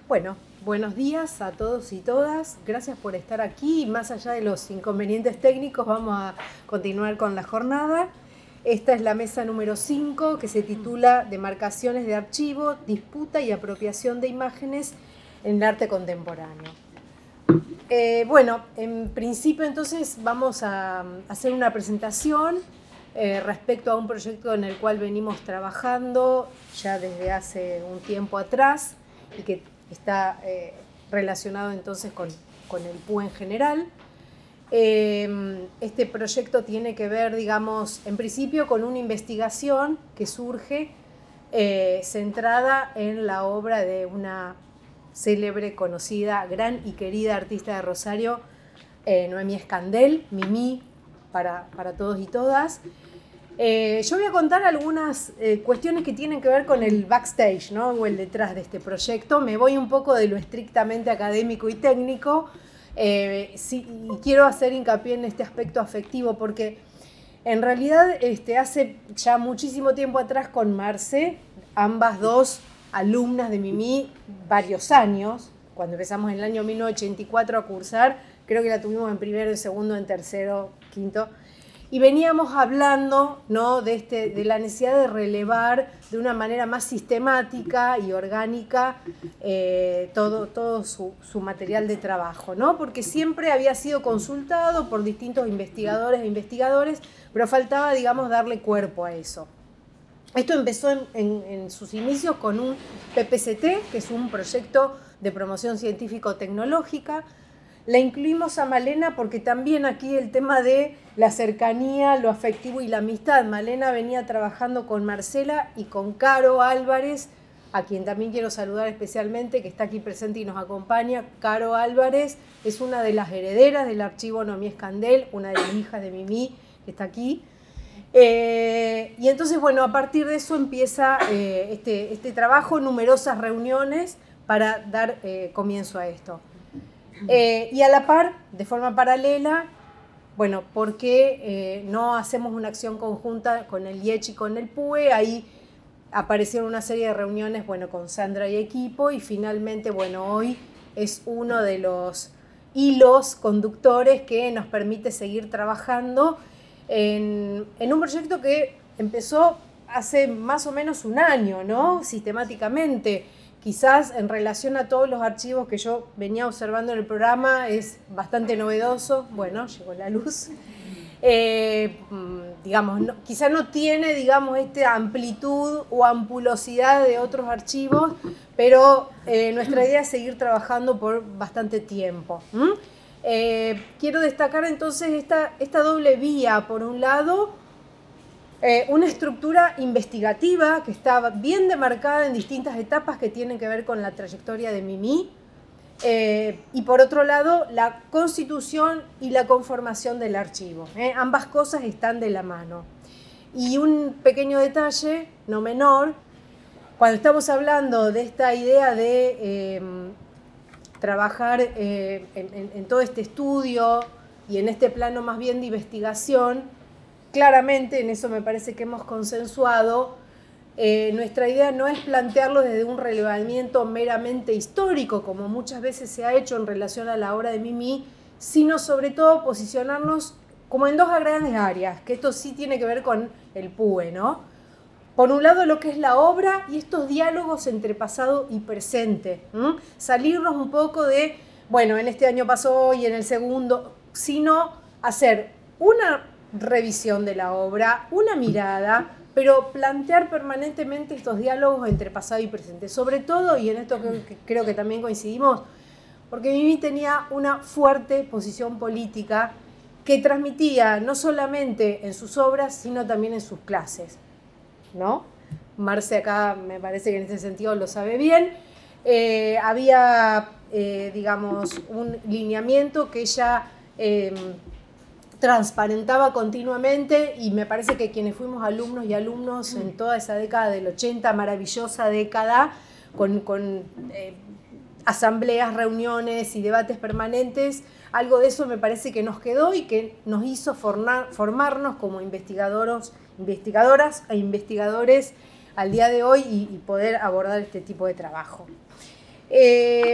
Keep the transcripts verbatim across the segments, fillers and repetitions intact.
Bueno, buenos días a todos y todas. Gracias por estar aquí. Más allá de los inconvenientes técnicos, vamos a continuar con la jornada. Esta es la mesa número cinco, que se titula Demarcaciones de archivo, disputa y apropiación de imágenes en el arte contemporáneo. Eh, bueno, en principio entonces vamos a hacer una presentación eh, respecto a un proyecto en el cual venimos trabajando ya desde hace un tiempo atrás y que está eh, relacionado entonces con, con el P U en general. Eh, este proyecto tiene que ver, digamos, en principio con una investigación que surge eh, centrada en la obra de una célebre, conocida, gran y querida artista de Rosario, eh, Noemí Escandel, Mimí, para, para todos y todas. Eh, yo voy a contar algunas eh, cuestiones que tienen que ver con el backstage, ¿no? O el detrás de este proyecto. Me voy un poco de lo estrictamente académico y técnico, eh, sí, y quiero hacer hincapié en este aspecto afectivo, porque en realidad este, hace ya muchísimo tiempo atrás con Marce, ambas dos alumnas de Mimí, varios años, cuando empezamos en el año mil novecientos ochenta y cuatro a cursar, creo que la tuvimos en primero, en segundo, en tercero, quinto, y veníamos hablando, ¿no?, de, este, de la necesidad de relevar de una manera más sistemática y orgánica eh, todo, todo su, su material de trabajo, ¿no? Porque siempre había sido consultado por distintos investigadores e investigadores, pero faltaba, digamos, darle cuerpo a eso. Esto empezó en, en, en sus inicios con un P P C T, que es un proyecto de promoción científico-tecnológica. La incluimos a Malena porque también aquí el tema de la cercanía, lo afectivo y la amistad. Malena venía trabajando con Marcela y con Caro Álvarez, a quien también quiero saludar especialmente, que está aquí presente y nos acompaña. Caro Álvarez es una de las herederas del archivo Noemí Escandel, una de las hijas de Mimí, que está aquí. Eh, y entonces, bueno, a partir de eso empieza eh, este, este trabajo, numerosas reuniones para dar eh, comienzo a esto. Eh, y a la par, de forma paralela, bueno, ¿por qué eh, no hacemos una acción conjunta con el I E C H y con el P U E? Ahí aparecieron una serie de reuniones, bueno, con Sandra y equipo, y finalmente, bueno, hoy es uno de los hilos conductores que nos permite seguir trabajando en, en un proyecto que empezó hace más o menos un año, ¿no? Sistemáticamente. Quizás en relación a todos los archivos que yo venía observando en el programa es bastante novedoso. Bueno, llegó la luz. Eh, digamos, no, quizás no tiene, digamos, esta amplitud o ampulosidad de otros archivos, pero eh, nuestra idea es seguir trabajando por bastante tiempo. ¿Mm? Eh, quiero destacar entonces esta, esta doble vía. Por un lado, Eh, una estructura investigativa que está bien demarcada en distintas etapas que tienen que ver con la trayectoria de Mimí, eh, y por otro lado la constitución y la conformación del archivo. Eh, ambas cosas están de la mano. Y un pequeño detalle, no menor, cuando estamos hablando de esta idea de eh, trabajar eh, en, en, en todo este estudio y en este plano más bien de investigación, claramente, en eso me parece que hemos consensuado, eh, nuestra idea no es plantearlo desde un relevamiento meramente histórico, como muchas veces se ha hecho en relación a la obra de Mimí, sino sobre todo posicionarnos como en dos grandes áreas, que esto sí tiene que ver con el P U E, ¿no? Por un lado, lo que es la obra y estos diálogos entre pasado y presente. ¿Mm? Salirnos un poco de, bueno, en este año pasó y en el segundo, sino hacer una revisión de la obra, una mirada, pero plantear permanentemente estos diálogos entre pasado y presente. Sobre todo, y en esto creo que, creo que también coincidimos, porque Mimí tenía una fuerte posición política que transmitía no solamente en sus obras, sino también en sus clases, ¿no? Marce acá me parece que en ese sentido lo sabe bien. Eh, había, eh, digamos, un lineamiento que ella eh, transparentaba continuamente, y me parece que quienes fuimos alumnos y alumnos en toda esa década del ochenta, maravillosa década, con, con eh, asambleas, reuniones y debates permanentes, algo de eso me parece que nos quedó y que nos hizo formar, formarnos como investigadores, investigadoras e investigadores al día de hoy y, y poder abordar este tipo de trabajo. Eh,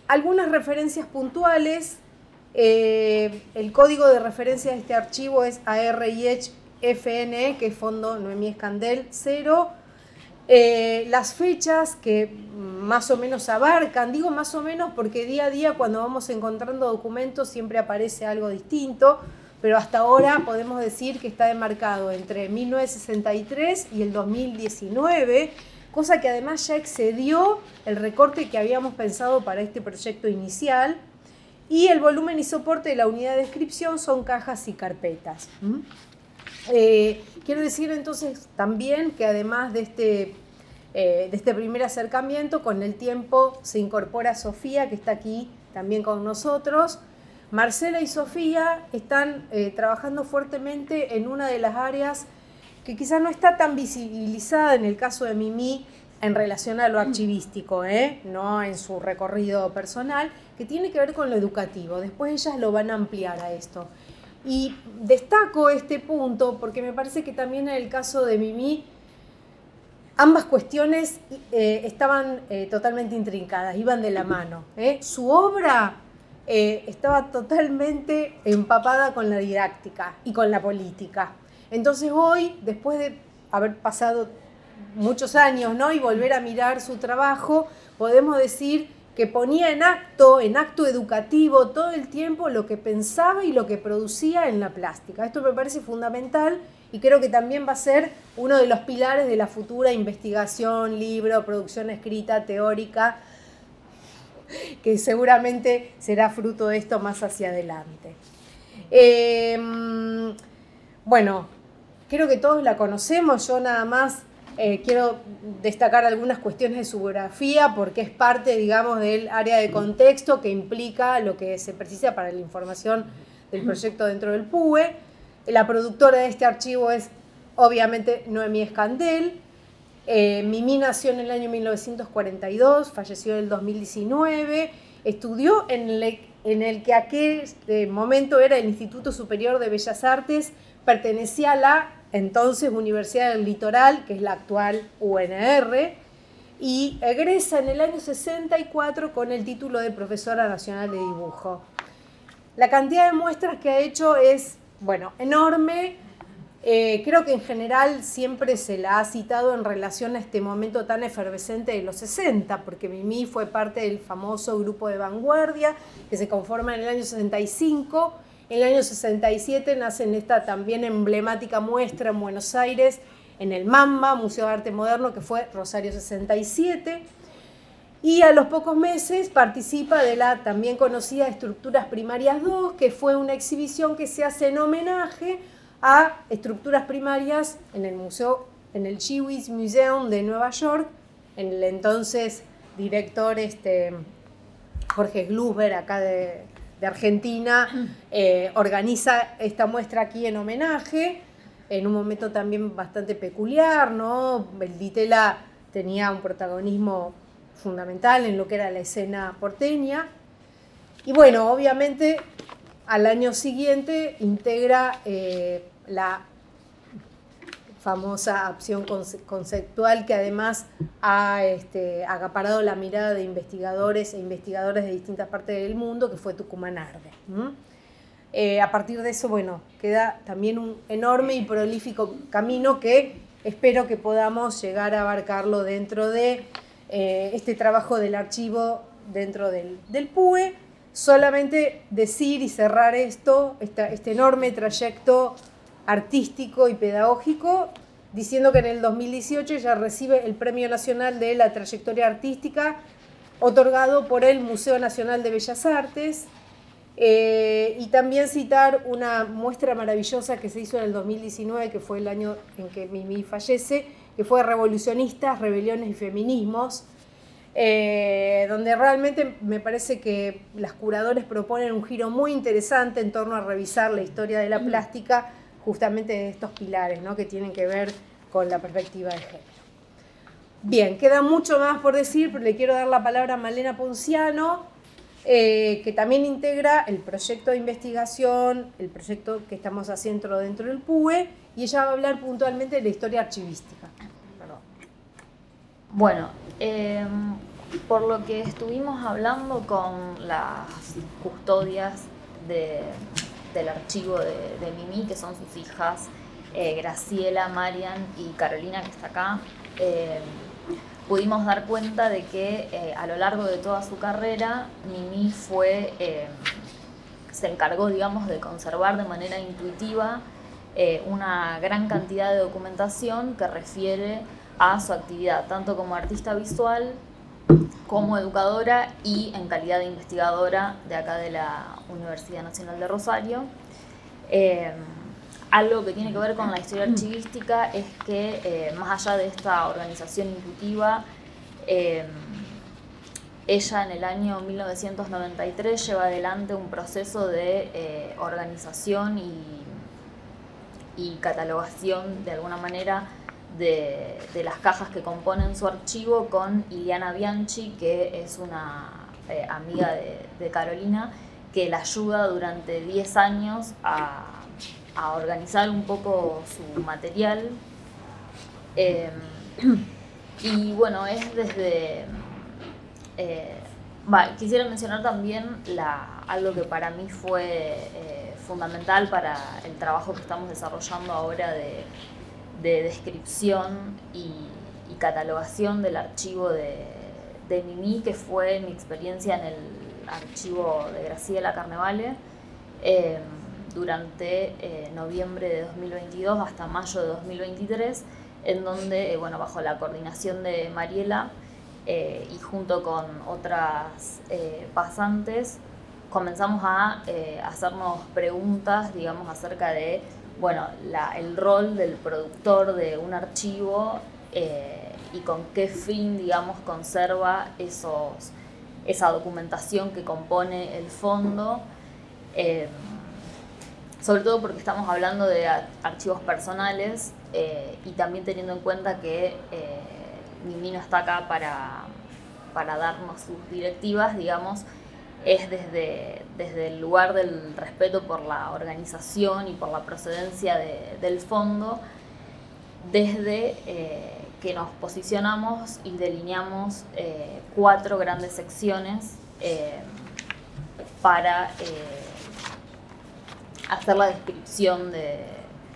algunas referencias puntuales. Eh, el código de referencia de este archivo es A R I H F N E, que es Fondo Noemí Escandel cero. Eh, las fechas que más o menos abarcan, digo más o menos porque día a día cuando vamos encontrando documentos siempre aparece algo distinto, pero hasta ahora podemos decir que está demarcado entre mil novecientos sesenta y tres y el dos mil diecinueve, cosa que además ya excedió el recorte que habíamos pensado para este proyecto inicial, y el volumen y soporte de la unidad de descripción son cajas y carpetas. ¿Mm? Eh, quiero decir entonces también que además de este, eh, de este primer acercamiento, con el tiempo se incorpora Sofía, que está aquí también con nosotros. Marcela y Sofía están eh, trabajando fuertemente en una de las áreas que quizás no está tan visibilizada en el caso de Mimí en relación a lo archivístico, ¿eh? No en su recorrido personal, que tiene que ver con lo educativo. Después ellas lo van a ampliar a esto. Y destaco este punto porque me parece que también en el caso de Mimí ambas cuestiones eh, estaban eh, totalmente intrincadas, iban de la mano. ¿eh? Su obra eh, estaba totalmente empapada con la didáctica y con la política. Entonces hoy, después de haber pasado muchos años, ¿no? y volver a mirar su trabajo, podemos decir que ponía en acto, en acto educativo todo el tiempo lo que pensaba y lo que producía en la plástica. Esto me parece fundamental y creo que también va a ser uno de los pilares de la futura investigación, libro, producción escrita, teórica, que seguramente será fruto de esto más hacia adelante. Eh, bueno, creo que todos la conocemos, yo nada más Eh, quiero destacar algunas cuestiones de su biografía porque es parte, digamos, del área de contexto que implica lo que se precisa para la información del proyecto dentro del P U E. La productora de este archivo es, obviamente, Noemí Escandel. Eh, Mimí nació en el año mil novecientos cuarenta y dos, falleció en el dos mil diecinueve, estudió en el, en el que aquel momento era el Instituto Superior de Bellas Artes, pertenecía a la entonces Universidad del Litoral, que es la actual U N R, y egresa en el año sesenta y cuatro con el título de Profesora Nacional de Dibujo. La cantidad de muestras que ha hecho es, bueno, enorme. Eh, creo que en general siempre se la ha citado en relación a este momento tan efervescente de los sesenta, porque Mimí fue parte del famoso grupo de vanguardia que se conforma en el año sesenta y cinco. En el año sesenta y siete nace en esta también emblemática muestra en Buenos Aires, en el MAMBA, Museo de Arte Moderno, que fue Rosario sesenta y siete. Y a los pocos meses participa de la también conocida Estructuras Primarias dos, que fue una exhibición que se hace en homenaje a estructuras primarias en el museo, en el Jewish Museum de Nueva York, en el entonces director este, Jorge Glusberg, acá de, de Argentina, eh, organiza esta muestra aquí en homenaje, en un momento también bastante peculiar, ¿no? El Di Tella tenía un protagonismo fundamental en lo que era la escena porteña. Y bueno, obviamente al año siguiente integra eh, la famosa acción conceptual que además ha este, acaparado la mirada de investigadores e investigadoras de distintas partes del mundo, que fue Tucumán Arde. ¿Mm? Eh, a partir de eso, bueno, queda también un enorme y prolífico camino que espero que podamos llegar a abarcarlo dentro de eh, este trabajo del archivo dentro del, del P U E. Solamente decir y cerrar esto, esta, este enorme trayecto artístico y pedagógico, diciendo que en el dos mil dieciocho ella recibe el Premio Nacional de la Trayectoria Artística, otorgado por el Museo Nacional de Bellas Artes, eh, y también citar una muestra maravillosa que se hizo en el dos mil diecinueve, que fue el año en que Mimí fallece, que fue Revolucionistas, Rebeliones y Feminismos, Eh, donde realmente me parece que las curadores proponen un giro muy interesante en torno a revisar la historia de la plástica, justamente de estos pilares, ¿no? que tienen que ver con la perspectiva de género. Bien, queda mucho más por decir, pero le quiero dar la palabra a Malena Ponciano, eh, que también integra el proyecto de investigación, el proyecto que estamos haciendo dentro del P U E, y ella va a hablar puntualmente de la historia archivística. Perdón. Bueno, eh, por lo que estuvimos hablando con las custodias de, del archivo de, de Mimí, que son sus hijas eh, Graciela, Marian y Carolina, que está acá, eh, pudimos dar cuenta de que eh, a lo largo de toda su carrera, Mimí fue, eh, se encargó, digamos, de conservar de manera intuitiva eh, una gran cantidad de documentación que refiere a su actividad, tanto como artista visual, como educadora y en calidad de investigadora de acá de la Universidad Nacional de Rosario. Eh, algo que tiene que ver con la historia archivística es que eh, más allá de esta organización intuitiva, eh, ella en el año mil novecientos noventa y tres lleva adelante un proceso de eh, organización y, y catalogación de alguna manera de, de las cajas que componen su archivo con Iliana Bianchi, que es una eh, amiga de, de Carolina, que la ayuda durante diez años a, a organizar un poco su material. Eh, y bueno, es desde... Eh, va, quisiera mencionar también la, algo que para mí fue eh, fundamental para el trabajo que estamos desarrollando ahora de, de descripción y, y catalogación del archivo de, de Mimí, que fue mi experiencia en el archivo de Graciela Carnevale eh, durante eh, noviembre de dos mil veintidós hasta mayo de dos mil veintitrés, en donde, eh, bueno, bajo la coordinación de Mariela eh, y junto con otras eh, pasantes, comenzamos a eh, hacernos preguntas, digamos, acerca de, bueno, la, el rol del productor de un archivo eh, y con qué fin, digamos, conserva esos, esa documentación que compone el fondo, eh, sobre todo porque estamos hablando de archivos personales eh, y también teniendo en cuenta que eh, Mimí no está acá para, para darnos sus directivas, digamos, es desde, desde el lugar del respeto por la organización y por la procedencia de, del fondo, desde eh, que nos posicionamos y delineamos eh, cuatro grandes secciones eh, para eh, hacer la descripción de,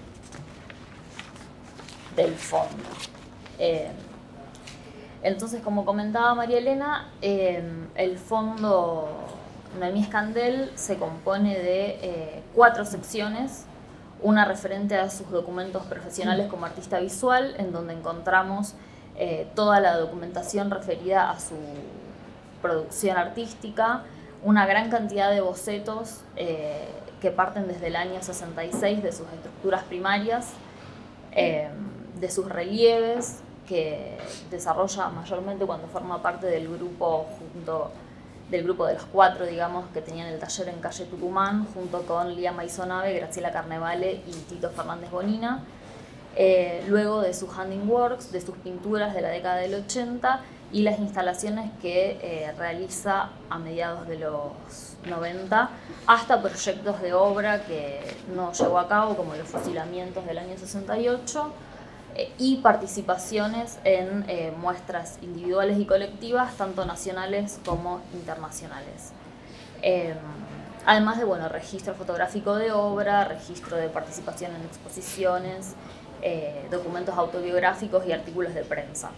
del fondo. Eh, entonces, como comentaba María Elena, eh, el fondo Noemí Escandel se compone de eh, cuatro secciones, una referente a sus documentos profesionales como artista visual, en donde encontramos eh, toda la documentación referida a su producción artística, una gran cantidad de bocetos eh, que parten desde el año sesenta y seis de sus estructuras primarias, eh, de sus relieves, que desarrolla mayormente cuando forma parte del grupo junto del grupo de los cuatro, digamos, que tenían el taller en calle Tucumán, junto con Lía Maisonave, Graciela Carnevale y Tito Fernández Bonina. Eh, luego de sus handing works, de sus pinturas de la década del ochenta y las instalaciones que eh, realiza a mediados de los noventa, hasta proyectos de obra que no llevó a cabo, como los fusilamientos del año sesenta y ocho, eh, y participaciones en eh, muestras individuales y colectivas, tanto nacionales como internacionales. Eh, además de, bueno, registro fotográfico de obra, registro de participación en exposiciones, eh, documentos autobiográficos y artículos de prensa.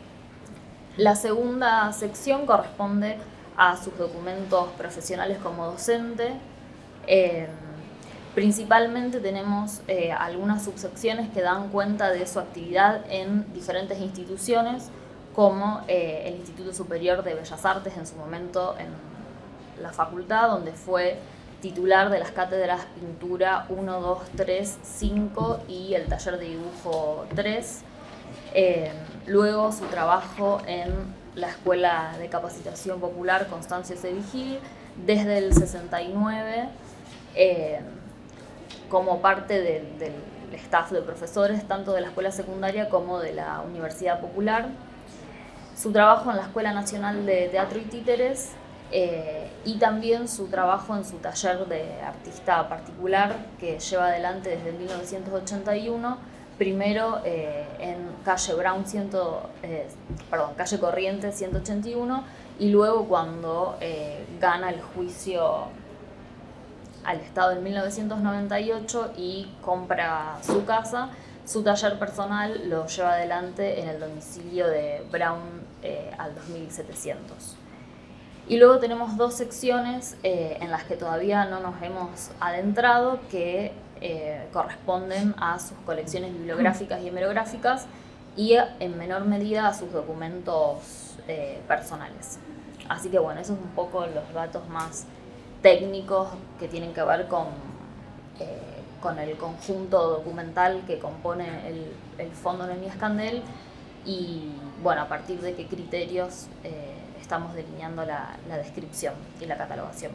La segunda sección corresponde a sus documentos profesionales como docente. Eh, principalmente tenemos eh, algunas subsecciones que dan cuenta de su actividad en diferentes instituciones, como eh, el Instituto Superior de Bellas Artes, en su momento en la facultad, donde fue titular de las cátedras Pintura uno, dos, tres, cinco y el taller de dibujo tres. Eh, luego su trabajo en la Escuela de Capacitación Popular Constancio C. Vigil desde el sesenta y nueve, eh, como parte de, del staff de profesores tanto de la escuela secundaria como de la Universidad Popular. Su trabajo en la Escuela Nacional de Teatro y Títeres eh, y también su trabajo en su taller de artista particular que lleva adelante desde mil novecientos ochenta y uno primero eh, en calle Brown cien, eh, perdón, calle Corrientes ciento ochenta y uno, y luego cuando eh, gana el juicio al Estado en mil novecientos noventa y ocho y compra su casa, su taller personal lo lleva adelante en el domicilio de Brown eh, al dos mil setecientos. Y luego tenemos dos secciones eh, en las que todavía no nos hemos adentrado, que eh, corresponden a sus colecciones bibliográficas y hemerográficas y en menor medida a sus documentos eh, personales. Así que bueno, esos son un poco los datos más técnicos que tienen que ver con, eh, con el conjunto documental que compone el, el Fondo Noemí Escandel y bueno, a partir de qué criterios eh, estamos delineando la, la descripción y la catalogación.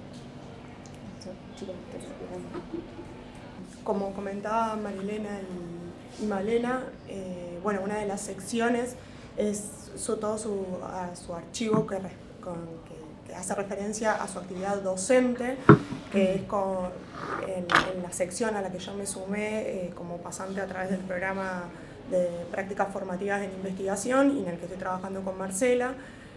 Como comentaba Marilena y, y Malena, eh, bueno, una de las secciones es su, todo su, a su archivo que, con, que, que hace referencia a su actividad docente, que es con, en, en la sección a la que yo me sumé eh, como pasante a través del programa de prácticas formativas en investigación y en el que estoy trabajando con Marcela.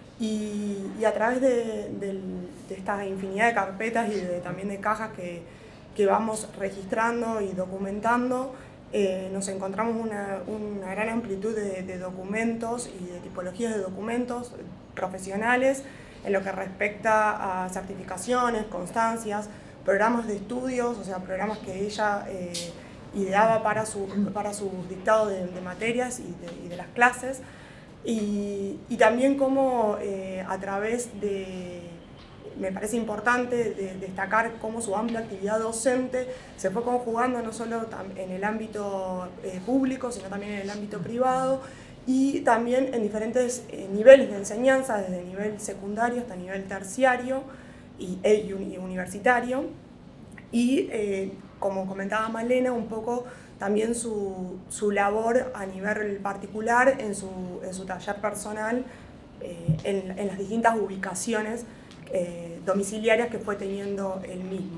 Y, y a través de, de, de esta infinidad de carpetas y de, también de cajas que, que vamos registrando y documentando, eh, nos encontramos una, una gran amplitud de, de documentos y de tipologías de documentos profesionales en lo que respecta a certificaciones, constancias, programas de estudios, o sea, programas que ella eh, ideaba para su, para su dictado de, de materias y de, y de las clases. Y, y también cómo eh, a través de, me parece importante de, destacar cómo su amplia actividad docente se fue conjugando no solo en el ámbito eh, público, sino también en el ámbito privado y también en diferentes eh, niveles de enseñanza, desde el nivel secundario hasta el nivel terciario y, y universitario. Y eh, como comentaba Malena, un poco también su, su labor a nivel particular en su, en su taller personal, eh, en, en las distintas ubicaciones eh, domiciliarias que fue teniendo él mismo.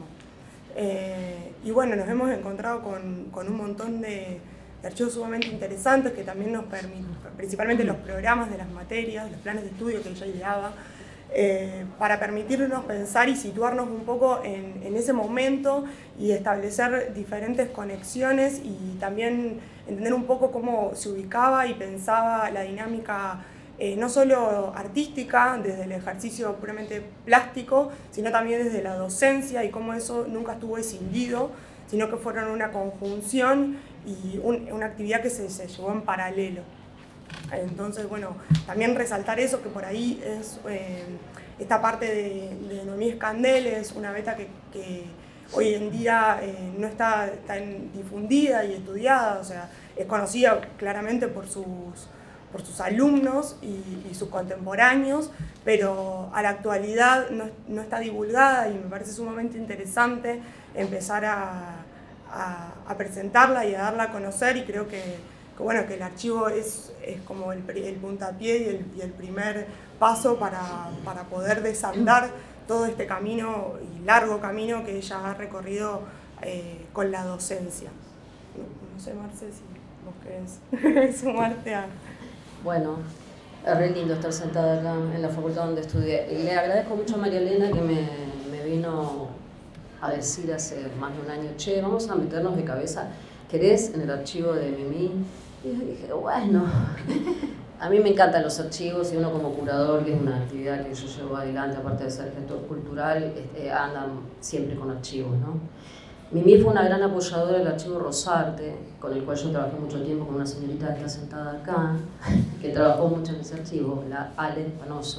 Eh, y bueno, nos hemos encontrado con, con un montón de, de archivos sumamente interesantes que también nos permiten, principalmente los programas de las materias, los planes de estudio que ella ideaba, Eh, para permitirnos pensar y situarnos un poco en, en ese momento y establecer diferentes conexiones y también entender un poco cómo se ubicaba y pensaba la dinámica eh, no solo artística, desde el ejercicio puramente plástico, sino también desde la docencia y cómo eso nunca estuvo escindido, sino que fueron una conjunción y un, una actividad que se, se llevó en paralelo. Entonces, bueno, también resaltar eso, que por ahí es eh, esta parte de, de Noemí Escandel es una beta que, que hoy en día eh, no está tan difundida y estudiada, o sea, es conocida claramente por sus, por sus alumnos y, y sus contemporáneos, pero a la actualidad no, no está divulgada y me parece sumamente interesante empezar a, a, a presentarla y a darla a conocer y creo que que bueno, que el archivo es, es como el, el puntapié y el, y el primer paso para, para poder desandar todo este camino y largo camino que ella ha recorrido eh, con la docencia. No, no sé, Marce, si vos querés sumarte a... Bueno, es re lindo estar sentada acá en la facultad donde estudié. Y le agradezco mucho a María Elena que me, me vino a decir hace más de un año, che, vamos a meternos de cabeza, ¿querés en el archivo de Mimí? Y yo dije, bueno, a mí me encantan los archivos y uno como curador, que es una actividad que yo llevo adelante, aparte de ser gestor cultural, este, andan siempre con archivos, ¿no? Mimí fue una gran apoyadora del archivo Rosarte, con el cual yo trabajé mucho tiempo con una señorita que está sentada acá, que trabajó mucho en ese archivo, la Ale Panoso.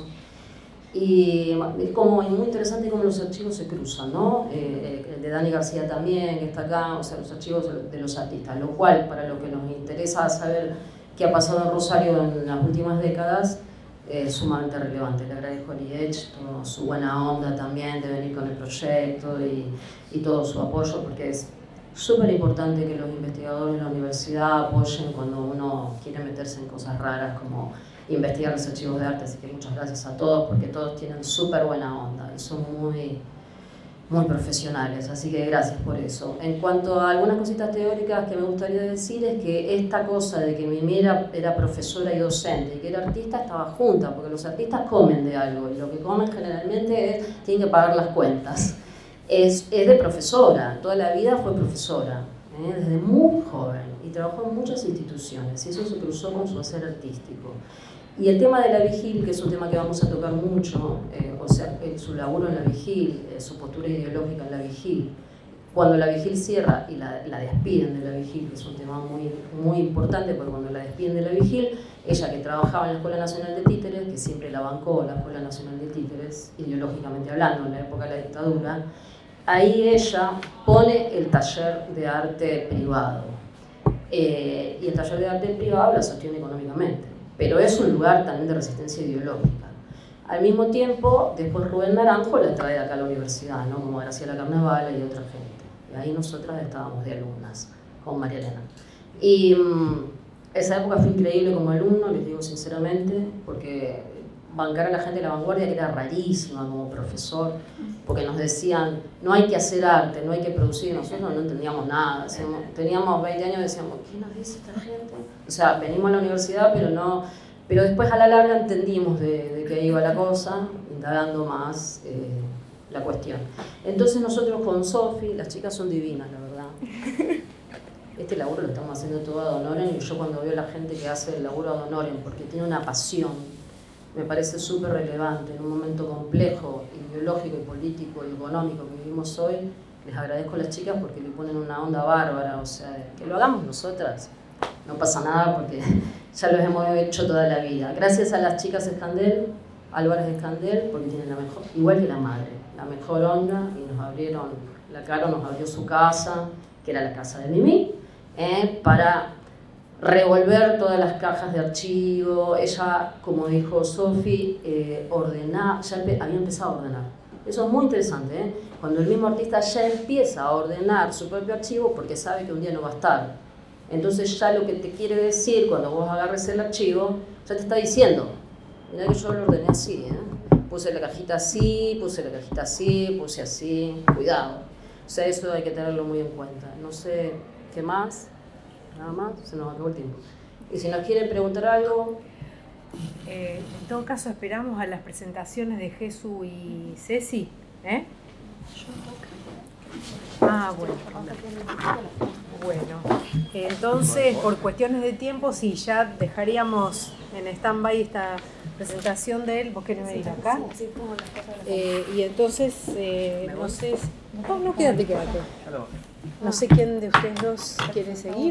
Y es como es muy interesante cómo los archivos se cruzan, ¿no? Eh, el de Dani García también, que está acá, o sea, los archivos de los artistas, lo cual, para lo que nos interesa saber qué ha pasado en Rosario en las últimas décadas, es sumamente relevante. Le agradezco a Liech toda su buena onda también de venir con el proyecto y, y todo su apoyo, porque es súper importante que los investigadores de la universidad apoyen cuando uno quiere meterse en cosas raras como investigar los archivos de arte, así que muchas gracias a todos porque todos tienen súper buena onda y son muy, muy profesionales, así que gracias por eso. En cuanto a algunas cositas teóricas que me gustaría decir es que esta cosa de que Mimi era, era profesora y docente y que era artista estaba junta, porque los artistas comen de algo y lo que comen generalmente es, tienen que pagar las cuentas. Es, es de profesora, toda la vida fue profesora, ¿eh? Desde muy joven y trabajó en muchas instituciones y eso se cruzó con su hacer artístico. Y el tema de la Vigil, que es un tema que vamos a tocar mucho, eh, o sea, su laburo en la Vigil, eh, su postura ideológica en la Vigil, cuando la Vigil cierra y la, la despiden de la Vigil, que es un tema muy, muy importante, porque cuando la despiden de la Vigil, ella que trabajaba en la Escuela Nacional de Títeres, que siempre la bancó la Escuela Nacional de Títeres, ideológicamente hablando, en la época de la dictadura, ahí ella pone el taller de arte privado. Eh, y el taller de arte privado la sostiene económicamente. Pero es un lugar también de resistencia ideológica. Al mismo tiempo, después Rubén Naranjo la trae acá a la universidad, ¿no? Como Graciela Carnevale y otra gente. Y ahí nosotras estábamos de alumnas, con María Elena. Y um, esa época fue increíble como alumno, les digo sinceramente, porque bancar a la gente de la vanguardia, que era rarísima como profesor, porque nos decían, no hay que hacer arte, no hay que producir, nosotros no entendíamos nada, decíamos, teníamos veinte años y decíamos, ¿qué nos dice esta gente? O sea, venimos a la universidad, pero no, pero después a la larga entendimos de, de qué iba la cosa, indagando más eh, la cuestión. Entonces nosotros con Sofi, las chicas son divinas, la verdad. Este laburo lo estamos haciendo todo ad honorem y yo cuando veo a la gente que hace el laburo ad honorem, porque tiene una pasión, me parece súper relevante en un momento complejo, ideológico y político y económico que vivimos hoy. Les agradezco a las chicas porque le ponen una onda bárbara, o sea, que lo hagamos nosotras, no pasa nada porque ya lo hemos hecho toda la vida. Gracias a las chicas Escandel, Álvarez Escandel, porque tienen la mejor, igual que la madre, la mejor onda y nos abrieron, la Caro nos abrió su casa, que era la casa de Mimi, eh, para revolver todas las cajas de archivo. Ella, como dijo Sofi, eh, ordenar, ya empe había empezado a ordenar. Eso es muy interesante, ¿eh? Cuando el mismo artista ya empieza a ordenar su propio archivo porque sabe que un día no va a estar. Entonces ya lo que te quiere decir cuando vos agarres el archivo, ya te está diciendo, mirá que yo lo ordené así, ¿eh? Puse la cajita así, puse la cajita así, puse así, cuidado. O sea, eso hay que tenerlo muy en cuenta. No sé qué más. Nada más, se nos acabó el tiempo. Y si nos quieren preguntar algo... Eh, en todo caso esperamos a las presentaciones de Jesús y Ceci, ¿eh? Ah, bueno. Bueno, entonces por cuestiones de tiempo, sí, ya dejaríamos en stand-by esta presentación de él. ¿Vos querés venir acá? Eh, y entonces, eh, no sé... Si... No, no, quédate, quédate. No sé quién de ustedes dos quiere seguir.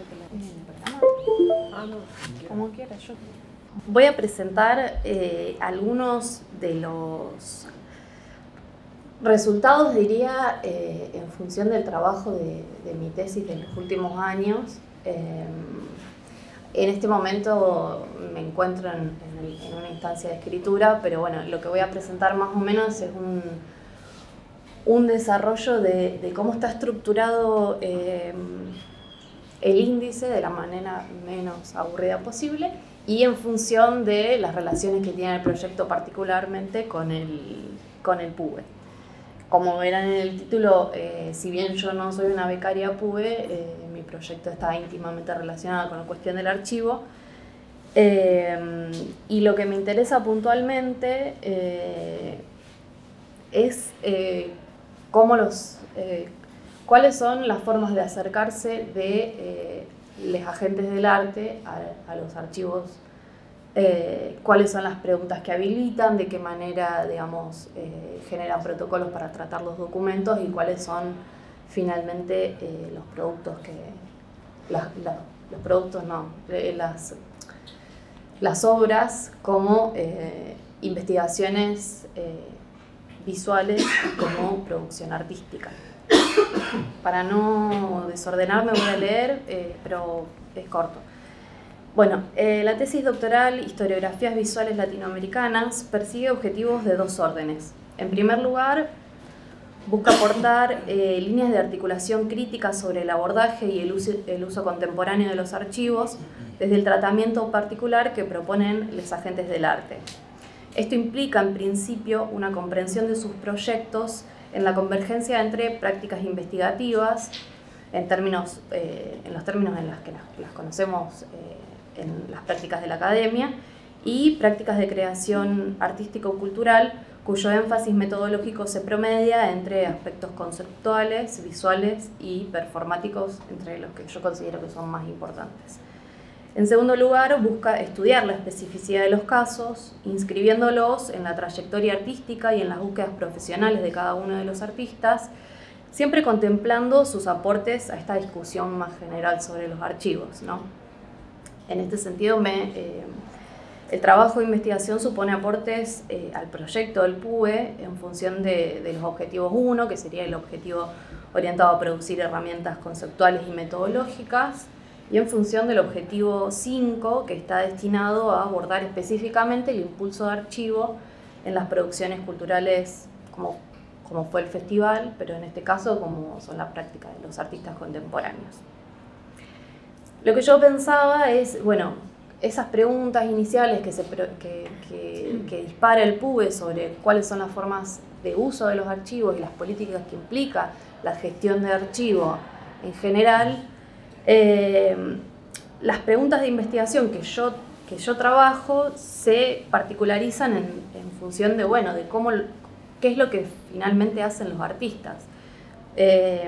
Como quieras, yo. Voy a presentar eh, algunos de los resultados, diría, eh, en función del trabajo de, de mi tesis de los últimos años. Eh, en este momento me encuentro en, en, el, en una instancia de escritura, pero bueno, lo que voy a presentar más o menos es un, un desarrollo de, de cómo está estructurado eh, el índice de la manera menos aburrida posible y en función de las relaciones que tiene el proyecto particularmente con el, con el PUBE. Como verán en el título, eh, si bien yo no soy una becaria PUBE, eh, mi proyecto está íntimamente relacionado con la cuestión del archivo. Eh, y lo que me interesa puntualmente eh, es eh, cómo los, eh, cuáles son las formas de acercarse de eh, los agentes del arte a, a los archivos, eh, cuáles son las preguntas que habilitan, de qué manera, digamos, eh, generan protocolos para tratar los documentos y cuáles son finalmente eh, los productos que, la, la, los productos no, eh, las, las obras como eh, investigaciones eh, visuales y como producción artística. Para no desordenarme voy a leer, eh, pero es corto. Bueno, eh, la tesis doctoral Historiografías Visuales Latinoamericanas persigue objetivos de dos órdenes. En primer lugar, busca aportar eh, líneas de articulación crítica sobre el abordaje y el uso, el uso contemporáneo de los archivos desde el tratamiento particular que proponen los agentes del arte. Esto implica, en principio, una comprensión de sus proyectos en la convergencia entre prácticas investigativas, en, términos, eh, en los términos en los que las, las conocemos eh, en las prácticas de la academia, y prácticas de creación artístico-cultural, cuyo énfasis metodológico se promedia entre aspectos conceptuales, visuales y performáticos, entre los que yo considero que son más importantes. En segundo lugar, busca estudiar la especificidad de los casos, inscribiéndolos en la trayectoria artística y en las búsquedas profesionales de cada uno de los artistas, siempre contemplando sus aportes a esta discusión más general sobre los archivos, ¿no? En este sentido, me... Eh, El trabajo de investigación supone aportes eh, al proyecto del P U E en función de, de los objetivos uno, que sería el objetivo orientado a producir herramientas conceptuales y metodológicas, y en función del objetivo cinco, que está destinado a abordar específicamente el impulso de archivo en las producciones culturales, como, como fue el festival, pero en este caso como son las prácticas de los artistas contemporáneos. Lo que yo pensaba es, bueno, esas preguntas iniciales que, se, que, que, que dispara el P U E sobre cuáles son las formas de uso de los archivos y las políticas que implica la gestión de archivo en general, eh, las preguntas de investigación que yo, que yo trabajo se particularizan en, en función de, bueno, de cómo, qué es lo que finalmente hacen los artistas. Eh,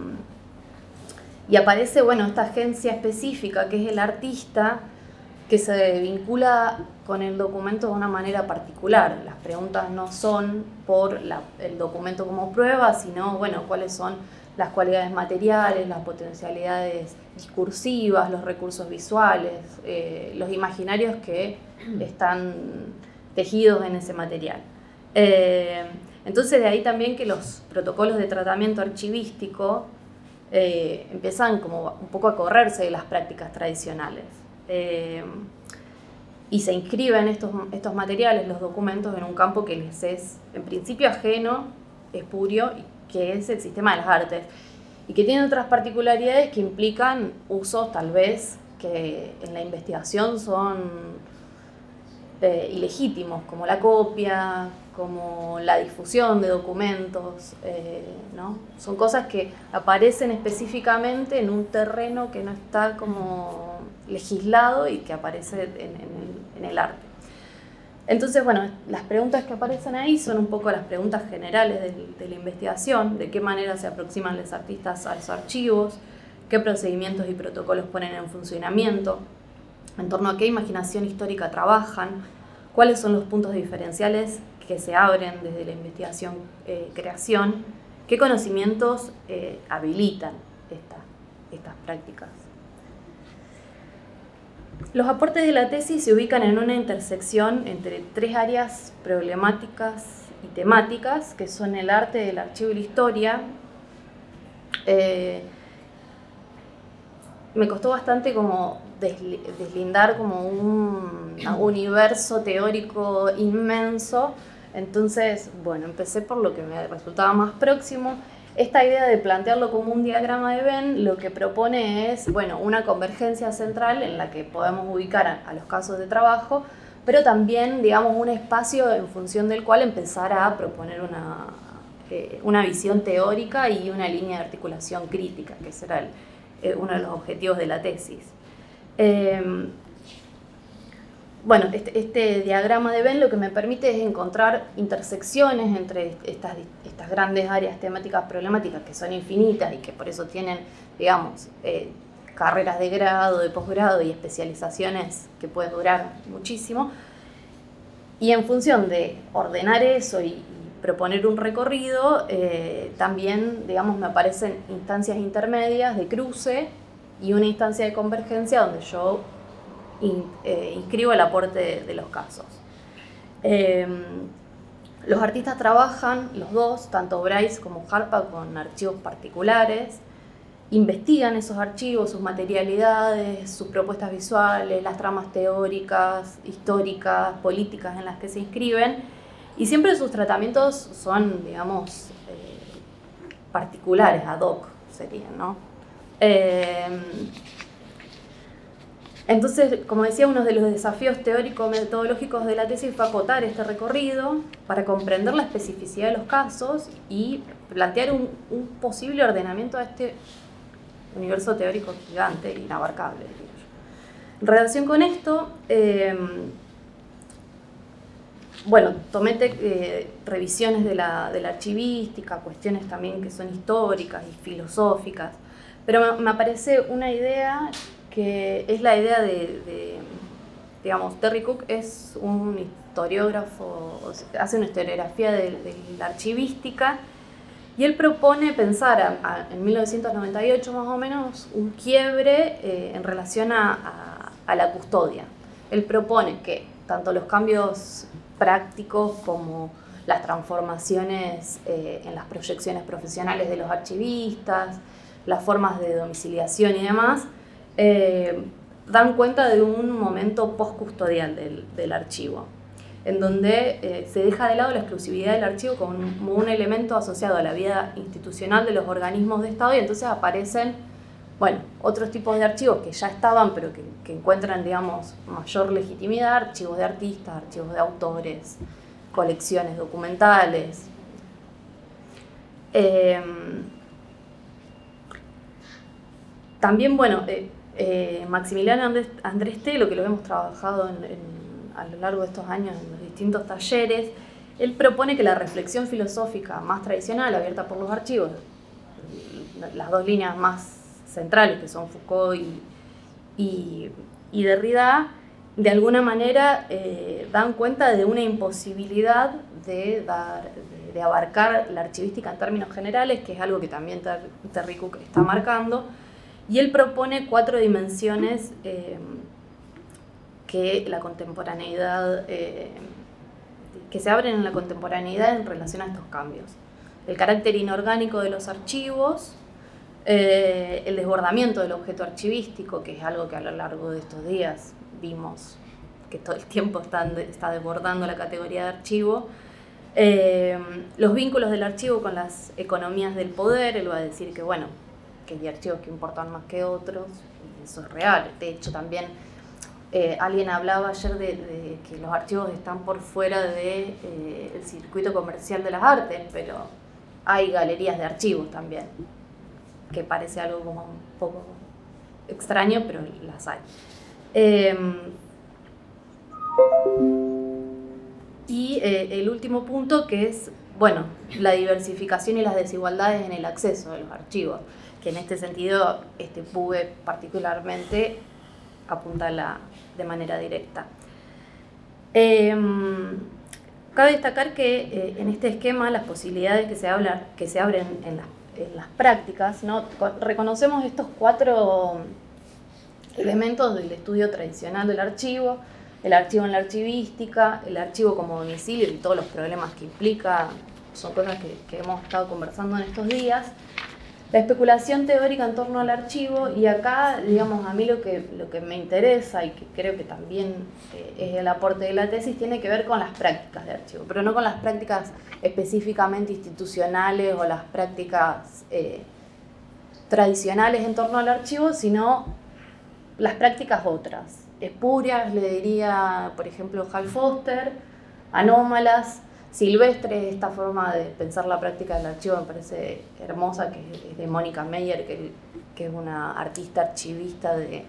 y aparece, bueno, esta agencia específica que es el artista, que se vincula con el documento de una manera particular. Las preguntas no son por la, el documento como prueba, sino, bueno, cuáles son las cualidades materiales, las potencialidades discursivas, los recursos visuales, eh, los imaginarios que están tejidos en ese material. Eh, entonces, de ahí también que los protocolos de tratamiento archivístico eh, empiezan como un poco a correrse de las prácticas tradicionales. Eh, y se inscriben estos, estos materiales, los documentos, en un campo que les es en principio ajeno, espurio, que es el sistema de las artes, y que tiene otras particularidades que implican usos tal vez que en la investigación son eh, ilegítimos, como la copia, como la difusión de documentos, eh, ¿no? Son cosas que aparecen específicamente en un terreno que no está como legislado y que aparece en, en, el, en el arte. Entonces, bueno, las preguntas que aparecen ahí son un poco las preguntas generales de, de la investigación, de qué manera se aproximan los artistas a los archivos, qué procedimientos y protocolos ponen en funcionamiento, en torno a qué imaginación histórica trabajan, cuáles son los puntos diferenciales que se abren desde la investigación eh, creación, qué conocimientos eh, habilitan esta, estas prácticas. Los aportes de la tesis se ubican en una intersección entre tres áreas problemáticas y temáticas, que son el arte, el archivo y la historia. Eh, me costó bastante como deslindar como un universo teórico inmenso, entonces, bueno, empecé por lo que me resultaba más próximo. Esta idea de plantearlo como un diagrama de Venn lo que propone es, bueno, una convergencia central en la que podemos ubicar a, a los casos de trabajo, pero también, digamos, un espacio en función del cual empezar a proponer una, eh, una visión teórica y una línea de articulación crítica, que será el, eh, uno de los objetivos de la tesis. Eh, Bueno, este, este diagrama de Venn lo que me permite es encontrar intersecciones entre estas, estas grandes áreas temáticas problemáticas que son infinitas y que por eso tienen, digamos, eh, carreras de grado, de posgrado y especializaciones que pueden durar muchísimo. Y en función de ordenar eso y, y proponer un recorrido, eh, también, digamos, me aparecen instancias intermedias de cruce y una instancia de convergencia donde yo In, eh, inscribo el aporte de, de los casos. Eh, los artistas trabajan, los dos, tanto Bryce como Harpa, con archivos particulares, investigan esos archivos, sus materialidades, sus propuestas visuales, las tramas teóricas, históricas, políticas en las que se inscriben, y siempre sus tratamientos son, digamos, eh, particulares, ad hoc serían, ¿no? Eh, Entonces, como decía, uno de los desafíos teórico-metodológicos de la tesis fue acotar este recorrido para comprender la especificidad de los casos y plantear un, un posible ordenamiento a este universo teórico gigante, inabarcable, diría yo. En relación con esto, eh, bueno, tomé eh, revisiones de la, de la archivística, cuestiones también que son históricas y filosóficas, pero me, me aparece una idea que es la idea de, de, digamos, Terry Cook es un historiógrafo, o sea, hace una historiografía de, de la archivística, y él propone pensar a, a, en mil novecientos noventa y ocho más o menos un quiebre eh, en relación a, a, a la custodia. Él propone que tanto los cambios prácticos como las transformaciones eh, en las proyecciones profesionales de los archivistas, las formas de domiciliación y demás, Eh, dan cuenta de un momento postcustodial del, del archivo, en donde eh, se deja de lado la exclusividad del archivo como un, como un elemento asociado a la vida institucional de los organismos de Estado, y entonces aparecen, bueno, otros tipos de archivos que ya estaban, pero que, que encuentran, digamos, mayor legitimidad: archivos de artistas, archivos de autores, colecciones documentales. Eh, también, bueno, eh, Eh, Maximiliano Andrés, Andrés Telo, que lo hemos trabajado en, en, a lo largo de estos años en los distintos talleres, él propone que la reflexión filosófica más tradicional, abierta por los archivos, las dos líneas más centrales, que son Foucault y, y, y Derrida, de alguna manera eh, dan cuenta de una imposibilidad de, dar, de, de abarcar la archivística en términos generales, que es algo que también Ter, Terry Cook está marcando. Y él propone cuatro dimensiones eh, que la contemporaneidad, eh, que se abren en la contemporaneidad en relación a estos cambios. El carácter inorgánico de los archivos, eh, el desbordamiento del objeto archivístico, que es algo que a lo largo de estos días vimos que todo el tiempo está, está desbordando la categoría de archivo. Eh, los vínculos del archivo con las economías del poder. Él va a decir que, bueno, que hay archivos que importan más que otros, y eso es real. De hecho, también eh, alguien hablaba ayer de, de que los archivos están por fuera del de, eh, el circuito comercial de las artes, pero hay galerías de archivos también, que parece algo como un poco extraño, pero las hay. Eh, y eh, el último punto, que es, bueno, la diversificación y las desigualdades en el acceso de los archivos, que en este sentido este P U B E particularmente apuntala de manera directa. Eh, cabe destacar que eh, en este esquema las posibilidades que se, habla, que se abren en, la, en las prácticas, ¿no? Reconocemos estos cuatro elementos del estudio tradicional del archivo: el archivo en la archivística, el archivo como domicilio y todos los problemas que implica, son cosas que, que hemos estado conversando en estos días. La especulación teórica en torno al archivo, y acá, digamos, a mí lo que, lo que me interesa y que creo que también eh, es el aporte de la tesis, tiene que ver con las prácticas de archivo, pero no con las prácticas específicamente institucionales o las prácticas eh, tradicionales en torno al archivo, sino las prácticas otras, espurias, le diría, por ejemplo, Hal Foster, anómalas, silvestres. Esta forma de pensar la práctica del archivo me parece hermosa, que es de Mónica Meyer, que, que es una artista archivista de,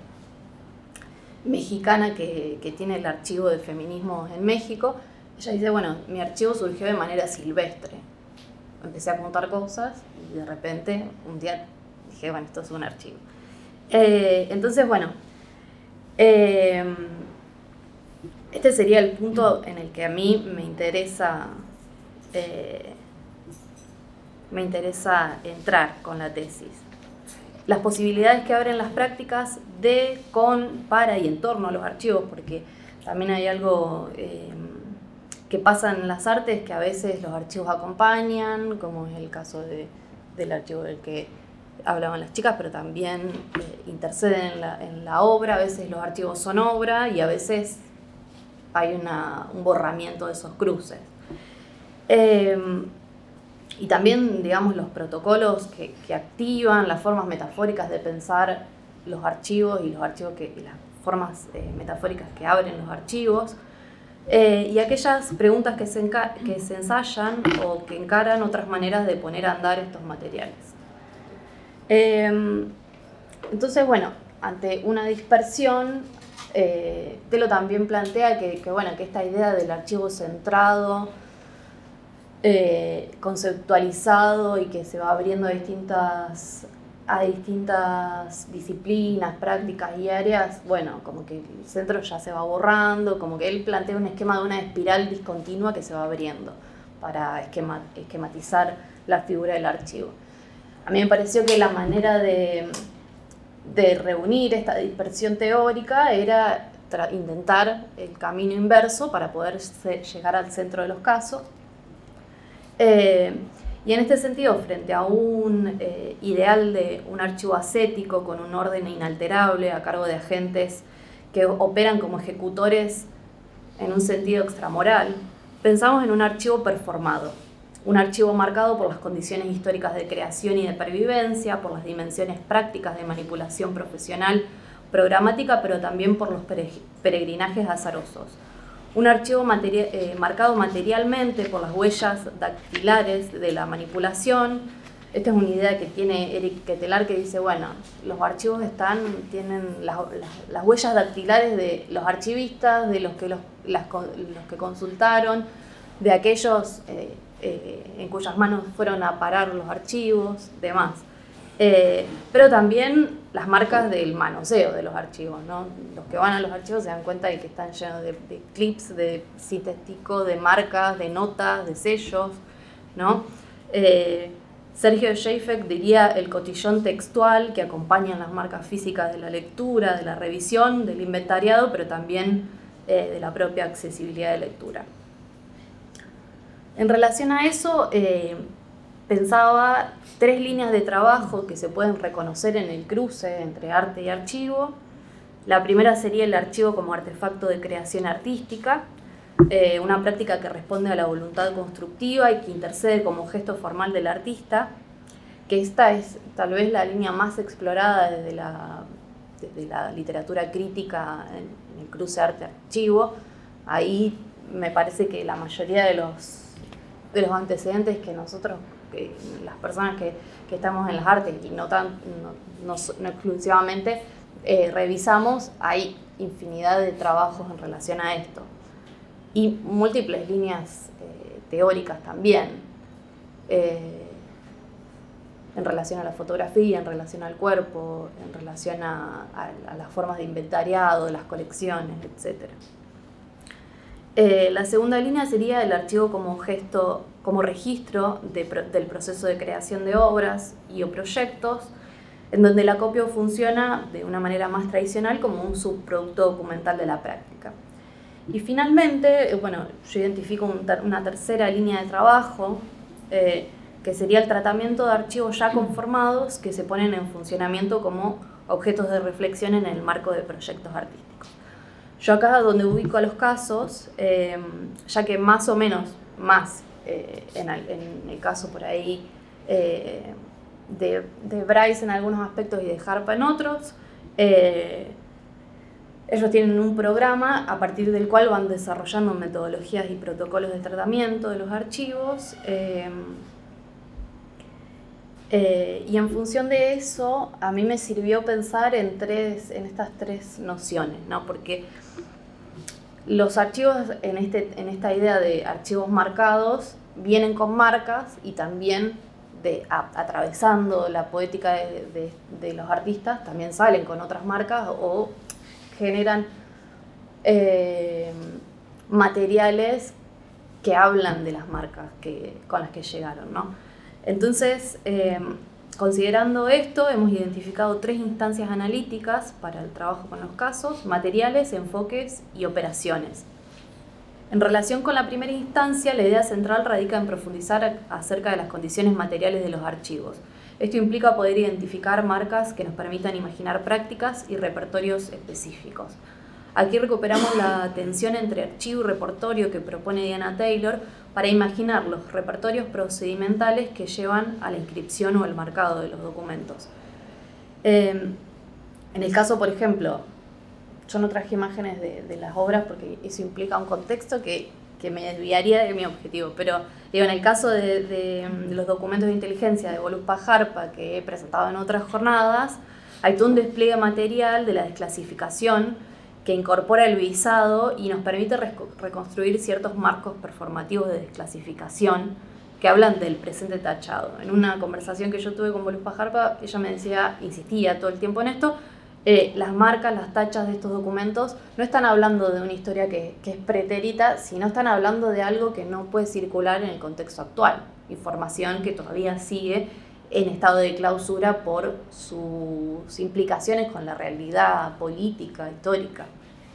mexicana que, que tiene el archivo de feminismos en México. Ella dice, bueno, mi archivo surgió de manera silvestre. Empecé a apuntar cosas y de repente un día dije, bueno, esto es un archivo. Eh, entonces, bueno, eh, este sería el punto en el que a mí me interesa, eh, me interesa entrar con la tesis. Las posibilidades que abren las prácticas de, con, para y en torno a los archivos, porque también hay algo eh, que pasa en las artes, que a veces los archivos acompañan, como es el caso de, del archivo del que hablaban las chicas, pero también eh, interceden en la, en la obra. A veces los archivos son obra y a veces hay una, un borramiento de esos cruces. Eh, y también, digamos, los protocolos que, que activan las formas metafóricas de pensar los archivos y los archivos que, y las formas eh, metafóricas que abren los archivos, eh, y aquellas preguntas que se, enca- que se ensayan o que encaran otras maneras de poner a andar estos materiales. Eh, entonces, bueno, ante una dispersión, eh, Telo también plantea que, que, bueno, que esta idea del archivo centrado, eh, conceptualizado y que se va abriendo a distintas, a distintas disciplinas, prácticas y áreas, bueno, como que el centro ya se va borrando, como que él plantea un esquema de una espiral discontinua que se va abriendo para esquema, esquematizar la figura del archivo. A mí me pareció que la manera de, de reunir esta dispersión teórica era tra- intentar el camino inverso para poder se- llegar al centro de los casos. Eh, y en este sentido, frente a un eh, ideal de un archivo ascético con un orden inalterable a cargo de agentes que operan como ejecutores en un sentido extramoral, pensamos en un archivo performado, un archivo marcado por las condiciones históricas de creación y de pervivencia, por las dimensiones prácticas de manipulación profesional, programática, pero también por los peregrinajes azarosos. Un archivo materia- eh, marcado materialmente por las huellas dactilares de la manipulación. Esta es una idea que tiene Eric Ketelaar, que dice, bueno, los archivos están, tienen las, las, las huellas dactilares de los archivistas, de los que, los, las, los que consultaron, de aquellos eh, eh, en cuyas manos fueron a parar los archivos, demás. Eh, pero también las marcas del manoseo de los archivos, ¿no? Los que van a los archivos se dan cuenta de que están llenos de, de clips, de sintético, de marcas, de notas, de sellos, ¿no? Eh, Sergio Schaeffek diría el cotillón textual que acompaña las marcas físicas de la lectura, de la revisión, del inventariado, pero también eh, de la propia accesibilidad de lectura. En relación a eso, eh, pensaba tres líneas de trabajo que se pueden reconocer en el cruce entre arte y archivo. La primera sería el archivo como artefacto de creación artística, eh, una práctica que responde a la voluntad constructiva y que intercede como gesto formal del artista, que esta es tal vez la línea más explorada desde la, desde la literatura crítica en, en el cruce arte-archivo. Ahí me parece que la mayoría de los, de los antecedentes que nosotros, que las personas que, que estamos en las artes y no, tan, no, no, no exclusivamente, eh, revisamos, hay infinidad de trabajos en relación a esto. Y múltiples líneas eh, teóricas también, eh, en relación a la fotografía, en relación al cuerpo, en relación a, a, a las formas de inventariado, las colecciones, etcétera. Eh, la segunda línea sería el archivo como gesto, como registro de, del proceso de creación de obras y o proyectos, en donde el acopio funciona de una manera más tradicional como un subproducto documental de la práctica. Y finalmente, bueno, yo identifico un ter una tercera línea de trabajo, eh, que sería el tratamiento de archivos ya conformados que se ponen en funcionamiento como objetos de reflexión en el marco de proyectos artísticos. Yo acá donde ubico a los casos, eh, ya que más o menos, más eh, en, el, en el caso por ahí eh, de, de Bryce en algunos aspectos y de Harpa en otros, eh, ellos tienen un programa a partir del cual van desarrollando metodologías y protocolos de tratamiento de los archivos, eh, eh, y en función de eso a mí me sirvió pensar en, tres, en estas tres nociones, ¿no? Porque los archivos en, este, en esta idea de archivos marcados vienen con marcas y también de, a, atravesando la poética de, de, de los artistas también salen con otras marcas o generan eh, materiales que hablan de las marcas que, con las que llegaron, ¿no? Entonces, eh, considerando esto, hemos identificado tres instancias analíticas para el trabajo con los casos: materiales, enfoques y operaciones. En relación con la primera instancia, la idea central radica en profundizar acerca de las condiciones materiales de los archivos. Esto implica poder identificar marcas que nos permitan imaginar prácticas y repertorios específicos. Aquí recuperamos la tensión entre archivo y repertorio que propone Diana Taylor para imaginar los repertorios procedimentales que llevan a la inscripción o el marcado de los documentos. Eh, en el caso, por ejemplo, yo no traje imágenes de, de las obras porque eso implica un contexto que, que me desviaría de mi objetivo, pero digo, en el caso de, de, de los documentos de inteligencia de Voluspa Jarpa que he presentado en otras jornadas, hay todo un despliegue material de la desclasificación que incorpora el visado y nos permite reconstruir ciertos marcos performativos de desclasificación que hablan del presente tachado. En una conversación que yo tuve con Voluspa Jarpa, ella me decía, insistía todo el tiempo en esto, eh, las marcas, las tachas de estos documentos no están hablando de una historia que, que es pretérita, sino están hablando de algo que no puede circular en el contexto actual, información que todavía sigue en estado de clausura por sus implicaciones con la realidad política, histórica.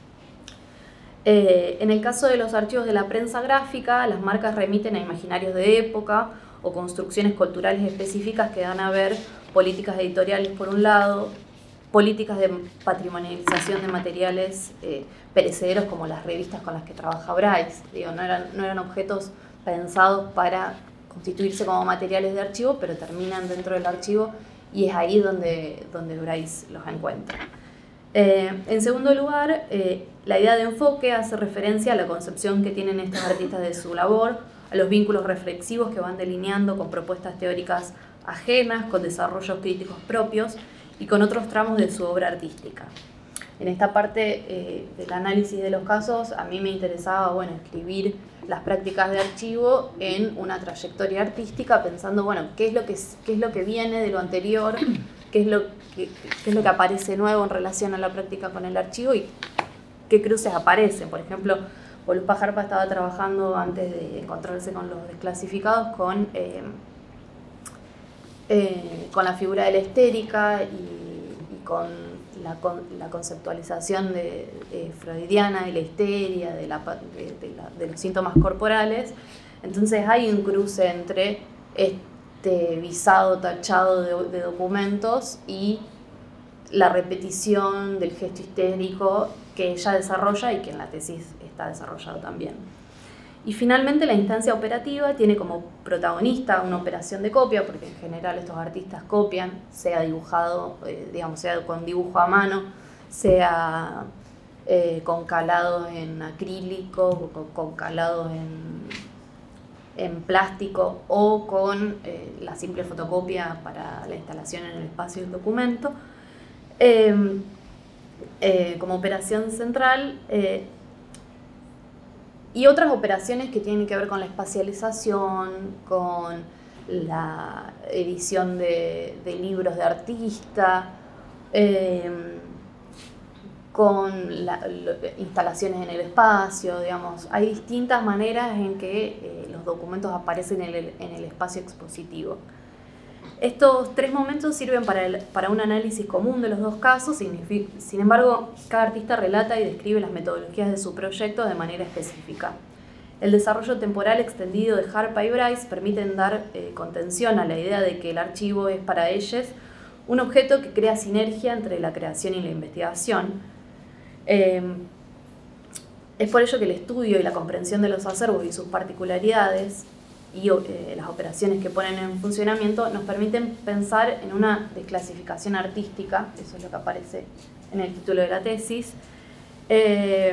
Eh, en el caso de los archivos de la prensa gráfica, las marcas remiten a imaginarios de época o construcciones culturales específicas que dan a ver políticas editoriales por un lado, políticas de patrimonialización de materiales eh, perecederos como las revistas con las que trabaja Bryce. Digo, no eran, no eran objetos pensados para constituirse como materiales de archivo, pero terminan dentro del archivo y es ahí donde, donde Bryce los encuentra. Eh, en segundo lugar, eh, la idea de enfoque hace referencia a la concepción que tienen estos artistas de su labor, a los vínculos reflexivos que van delineando con propuestas teóricas ajenas, con desarrollos críticos propios y con otros tramos de su obra artística. En esta parte eh, del análisis de los casos, a mí me interesaba, bueno, escribir las prácticas de archivo en una trayectoria artística, pensando, bueno, qué es lo que, qué es lo que viene de lo anterior, qué es lo que, qué es lo que aparece nuevo en relación a la práctica con el archivo y qué cruces aparecen. Por ejemplo, Voluspa Jarpa estaba trabajando, antes de encontrarse con los desclasificados, con, eh, eh, con la figura de la histérica y, y con La, con, la conceptualización de, de freudiana de la histeria, de, la, de, de, la, de los síntomas corporales. Entonces hay un cruce entre este visado tachado de, de documentos y la repetición del gesto histérico que ella desarrolla y que en la tesis está desarrollado también. Y finalmente la instancia operativa tiene como protagonista una operación de copia, porque en general estos artistas copian, sea dibujado, eh, digamos, sea con dibujo a mano, sea eh, con calado en acrílico, con, con calado en, en plástico o con eh, la simple fotocopia para la instalación en el espacio del documento. Eh, eh, como operación central, eh, y otras operaciones que tienen que ver con la espacialización, con la edición de, de libros de artista, eh, con la, lo, instalaciones en el espacio, digamos. Hay distintas maneras en que eh, los documentos aparecen en el, en el espacio expositivo. Estos tres momentos sirven para, el, para un análisis común de los dos casos, sin embargo, cada artista relata y describe las metodologías de su proyecto de manera específica. El desarrollo temporal extendido de Jarpa y Bryce permiten dar eh, contención a la idea de que el archivo es para ellos un objeto que crea sinergia entre la creación y la investigación. Eh, es por ello que el estudio y la comprensión de los acervos y sus particularidades y eh, las operaciones que ponen en funcionamiento nos permiten pensar en una desclasificación artística, eso es lo que aparece en el título de la tesis, eh,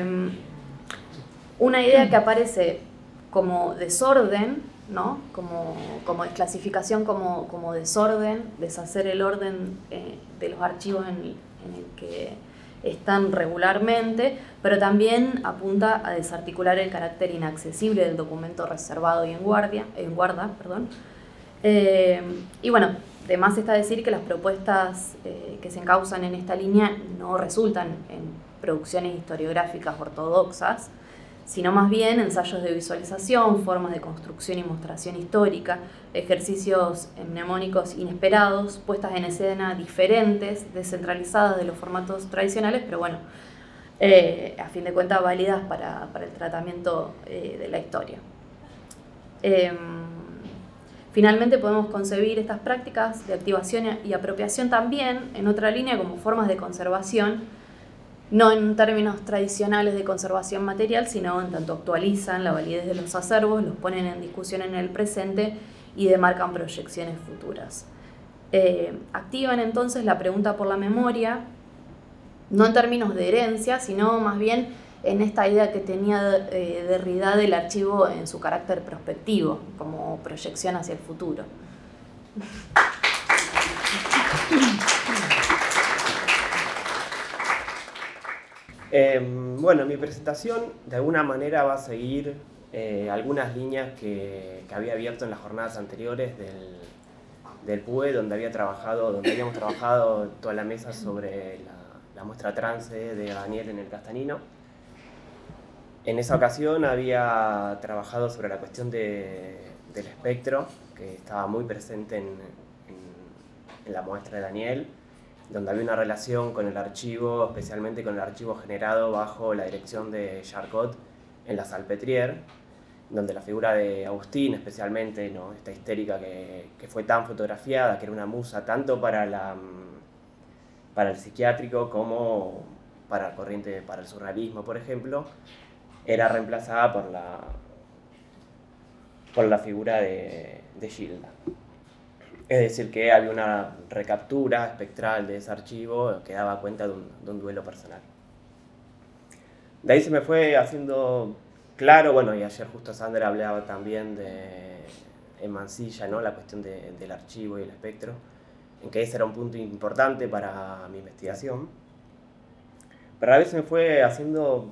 una idea que aparece como desorden, ¿no? como, como desclasificación, como, como desorden, deshacer el orden eh, de los archivos en, en el que están regularmente, pero también apunta a desarticular el carácter inaccesible del documento reservado y en, guardia, en guarda. Perdón. Eh, y bueno, además está decir que las propuestas eh, que se encausan en esta línea no resultan en producciones historiográficas ortodoxas, sino más bien ensayos de visualización, formas de construcción y mostración histórica, ejercicios mnemónicos inesperados, puestas en escena diferentes, descentralizadas de los formatos tradicionales, pero bueno, eh, a fin de cuentas válidas para, para el tratamiento eh, de la historia. Eh, finalmente podemos concebir estas prácticas de activación y apropiación también en otra línea como formas de conservación, no en términos tradicionales de conservación material, sino en tanto actualizan la validez de los acervos, los ponen en discusión en el presente y demarcan proyecciones futuras. Eh, activan entonces la pregunta por la memoria no en términos de herencia, sino más bien en esta idea que tenía eh, Derrida del archivo en su carácter prospectivo, como proyección hacia el futuro. Eh, bueno, mi presentación de alguna manera va a seguir eh, algunas líneas que, que había abierto en las jornadas anteriores del, del P U E, donde había trabajado, donde habíamos trabajado toda la mesa sobre la, la muestra trance de Daniel en el Castanino. En esa ocasión había trabajado sobre la cuestión de, del espectro, que estaba muy presente en, en, en la muestra de Daniel, donde había una relación con el archivo, especialmente con el archivo generado bajo la dirección de Charcot en la Salpêtrière, donde la figura de Agustín, especialmente, ¿no?, esta histérica que, que fue tan fotografiada, que era una musa tanto para, la, para el psiquiátrico como para, corriente, para el surrealismo, por ejemplo, era reemplazada por la, por la figura de, de Gilda. Es decir, que había una recaptura espectral de ese archivo que daba cuenta de un, de un duelo personal. De ahí se me fue haciendo claro, bueno, y ayer justo Sandra hablaba también de, en Mansilla, ¿no?, la cuestión de, del archivo y el espectro, en que ese era un punto importante para mi investigación. Pero a la vez se me fue haciendo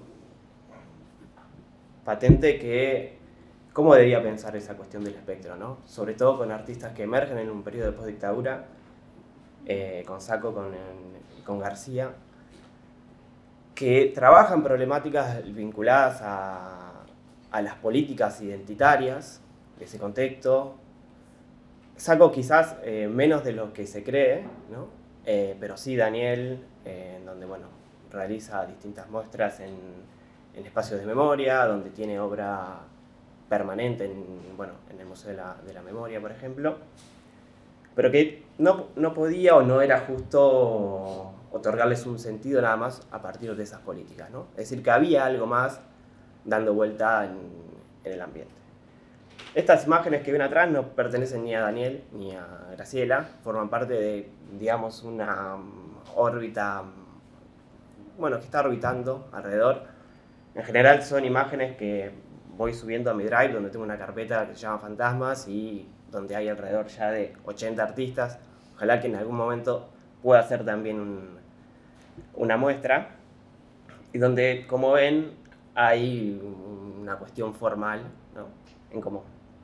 patente que cómo debía pensar esa cuestión del espectro, ¿no? Sobre todo con artistas que emergen en un periodo de postdictadura, eh, con Sacco, con, con García, que trabajan problemáticas vinculadas a, a las políticas identitarias de ese contexto. Sacco quizás eh, menos de lo que se cree, ¿no? Eh, pero sí Daniel, eh, en donde bueno, realiza distintas muestras en, en espacios de memoria, donde tiene obra permanente en, bueno, en el Museo de la, de la Memoria, por ejemplo, pero que no, no podía o no era justo otorgarles un sentido nada más a partir de esas políticas, ¿no? Es decir, que había algo más dando vuelta en, en el ambiente. Estas imágenes que ven atrás no pertenecen ni a Daniel ni a Graciela, forman parte de, digamos, una órbita, bueno, que está orbitando alrededor. En general son imágenes que voy subiendo a mi Drive, donde tengo una carpeta que se llama Fantasmas y donde hay alrededor ya de ochenta artistas. Ojalá que en algún momento pueda hacer también un, una muestra. Y donde, como ven, hay una cuestión formal, ¿no?, en común.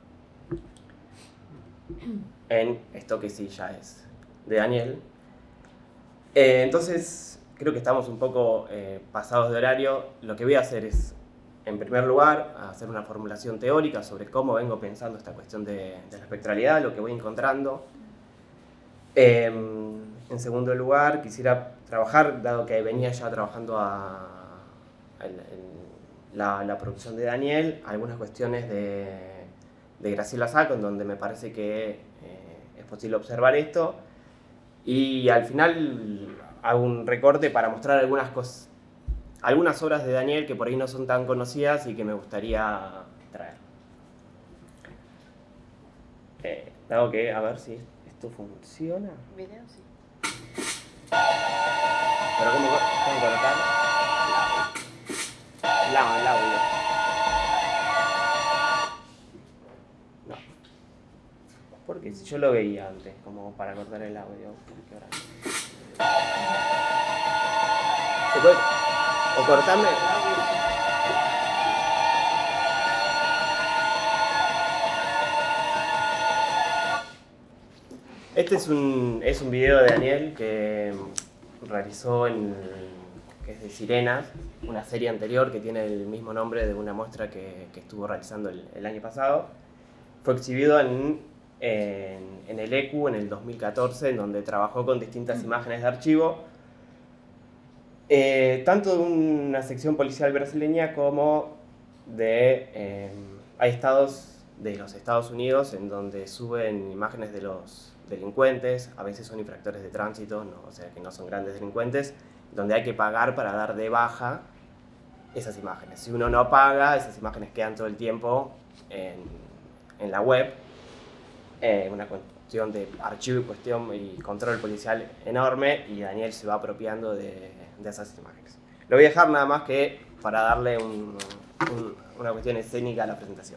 En esto que sí ya es de Daniel. Eh, entonces, creo que estamos un poco eh, pasados de horario. Lo que voy a hacer es, en primer lugar, hacer una formulación teórica sobre cómo vengo pensando esta cuestión de, de la espectralidad, lo que voy encontrando. Eh, en segundo lugar, quisiera trabajar, dado que venía ya trabajando a, a, en la, la producción de Daniel, algunas cuestiones de, de Graciela Sacco, en donde me parece que eh, es posible observar esto. Y al final hago un recorte para mostrar algunas cosas, algunas obras de Daniel que por ahí no son tan conocidas y que me gustaría traer. Eh, dado que, a ver si esto funciona. Video, sí. Pero ¿cómo, cómo colocar? El audio. El audio. No. Porque si yo lo veía antes, como para cortar el audio. ¿Qué hora? ¿Se puede? O cortarme. Este es un, es un video de Daniel que realizó en, que es de Sirenas, una serie anterior que tiene el mismo nombre de una muestra que, que estuvo realizando el, el año pasado. Fue exhibido en, en, en el E C U en el dos mil catorce, en donde trabajó con distintas imágenes de archivo, Eh, tanto de una sección policial brasileña como de... Eh, hay estados de los Estados Unidos en donde suben imágenes de los delincuentes, a veces son infractores de tránsito, no, o sea que no son grandes delincuentes, donde hay que pagar para dar de baja esas imágenes. Si uno no paga, esas imágenes quedan todo el tiempo en, en la web. eh, una cuestión de archivo y cuestión y control policial enorme, y Daniel se va apropiando de, de esas imágenes. Lo voy a dejar nada más que para darle un, un, una cuestión escénica a la presentación.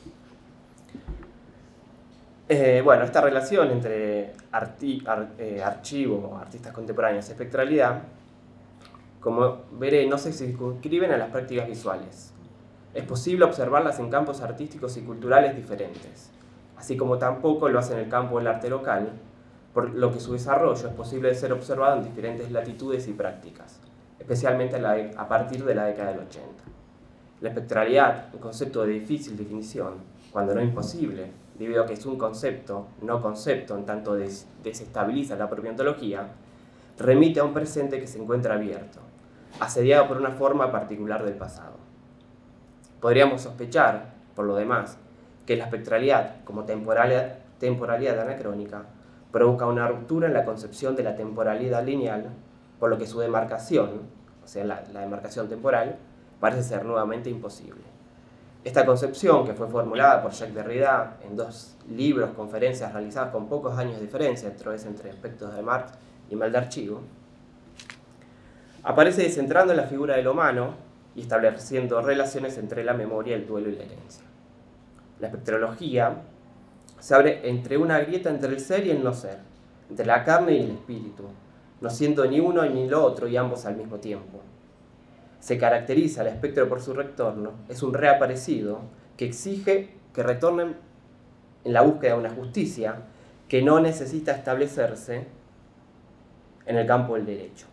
Eh, bueno, esta relación entre arti, ar, eh, archivo, artistas contemporáneos y espectralidad, como veré, no se circunscriben a las prácticas visuales. Es posible observarlas en campos artísticos y culturales diferentes, así como tampoco lo hace en el campo del arte local, por lo que su desarrollo es posible de ser observado en diferentes latitudes y prácticas, especialmente a, la, a partir de la década del ochenta. La espectralidad, un concepto de difícil definición, cuando no imposible, debido a que es un concepto, no concepto, en tanto des, desestabiliza la propia ontología, remite a un presente que se encuentra abierto, asediado por una forma particular del pasado. Podríamos sospechar, por lo demás, que la espectralidad, como temporalidad, temporalidad anacrónica, provoca una ruptura en la concepción de la temporalidad lineal, por lo que su demarcación, o sea, la, la demarcación temporal, parece ser nuevamente imposible. Esta concepción, que fue formulada por Jacques Derrida en dos libros, conferencias realizadas con pocos años de diferencia, esto es entre aspectos de Marx y Mal de Archivo, aparece descentrando en la figura de lo humano y estableciendo relaciones entre la memoria, el duelo y la herencia. La espectrología se abre entre una grieta entre el ser y el no ser, entre la carne y el espíritu, no siendo ni uno ni lo otro y ambos al mismo tiempo. Se caracteriza al espectro por su retorno, es un reaparecido que exige que retornen en la búsqueda de una justicia que no necesita establecerse en el campo del derecho.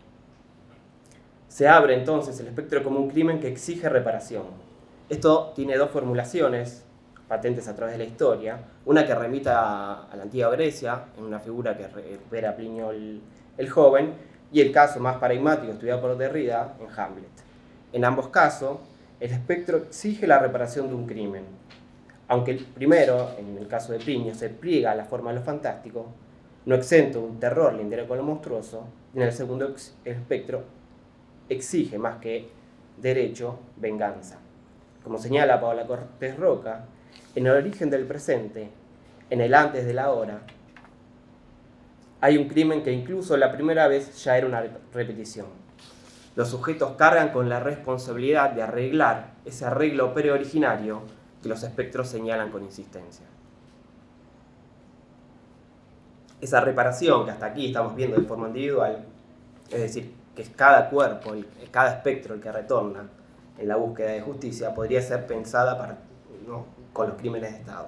Se abre entonces el espectro como un crimen que exige reparación. Esto tiene dos formulaciones patentes a través de la historia, una que remita a la antigua Grecia, en una figura que recupera a Plinio el, el joven, y el caso más paradigmático estudiado por Derrida en Hamlet. En ambos casos, el espectro exige la reparación de un crimen. Aunque el primero, en el caso de Plinio, se pliega a la forma de lo fantástico, no exento un terror lindero con lo monstruoso, y en el segundo el espectro exige más que derecho, venganza. Como señala Paola Cortés Roca, en el origen del presente, en el antes de la hora, hay un crimen que incluso la primera vez ya era una repetición. Los sujetos cargan con la responsabilidad de arreglar ese arreglo preoriginario que los espectros señalan con insistencia. Esa reparación que hasta aquí estamos viendo de forma individual, es decir, que es cada cuerpo, cada espectro el que retorna en la búsqueda de justicia, podría ser pensada para, ¿no?, con los crímenes de Estado.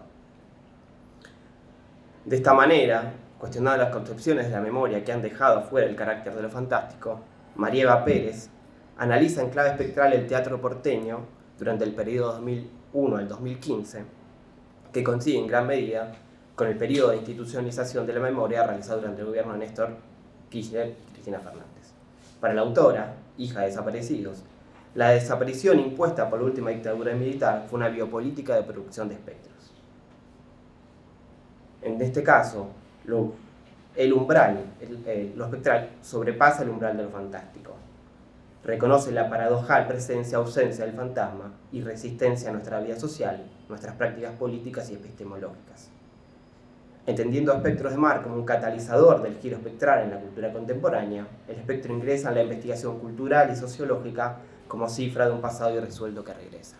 De esta manera, cuestionando las concepciones de la memoria que han dejado afuera el carácter de lo fantástico, María Eva Pérez analiza en clave espectral el teatro porteño durante el periodo dos mil uno al dos mil quince, que coincide en gran medida con el periodo de institucionalización de la memoria realizado durante el gobierno de Néstor Kirchner y Cristina Fernández. Para la autora, hija de desaparecidos, la desaparición impuesta por la última dictadura militar fue una biopolítica de producción de espectros. En este caso, lo, el umbral, el, el, lo espectral, sobrepasa el umbral de lo fantástico. Reconoce la paradojal presencia-ausencia del fantasma y resistencia a nuestra vida social, nuestras prácticas políticas y epistemológicas. Entendiendo a espectros de mar como un catalizador del giro espectral en la cultura contemporánea, el espectro ingresa en la investigación cultural y sociológica como cifra de un pasado irresuelto que regresa.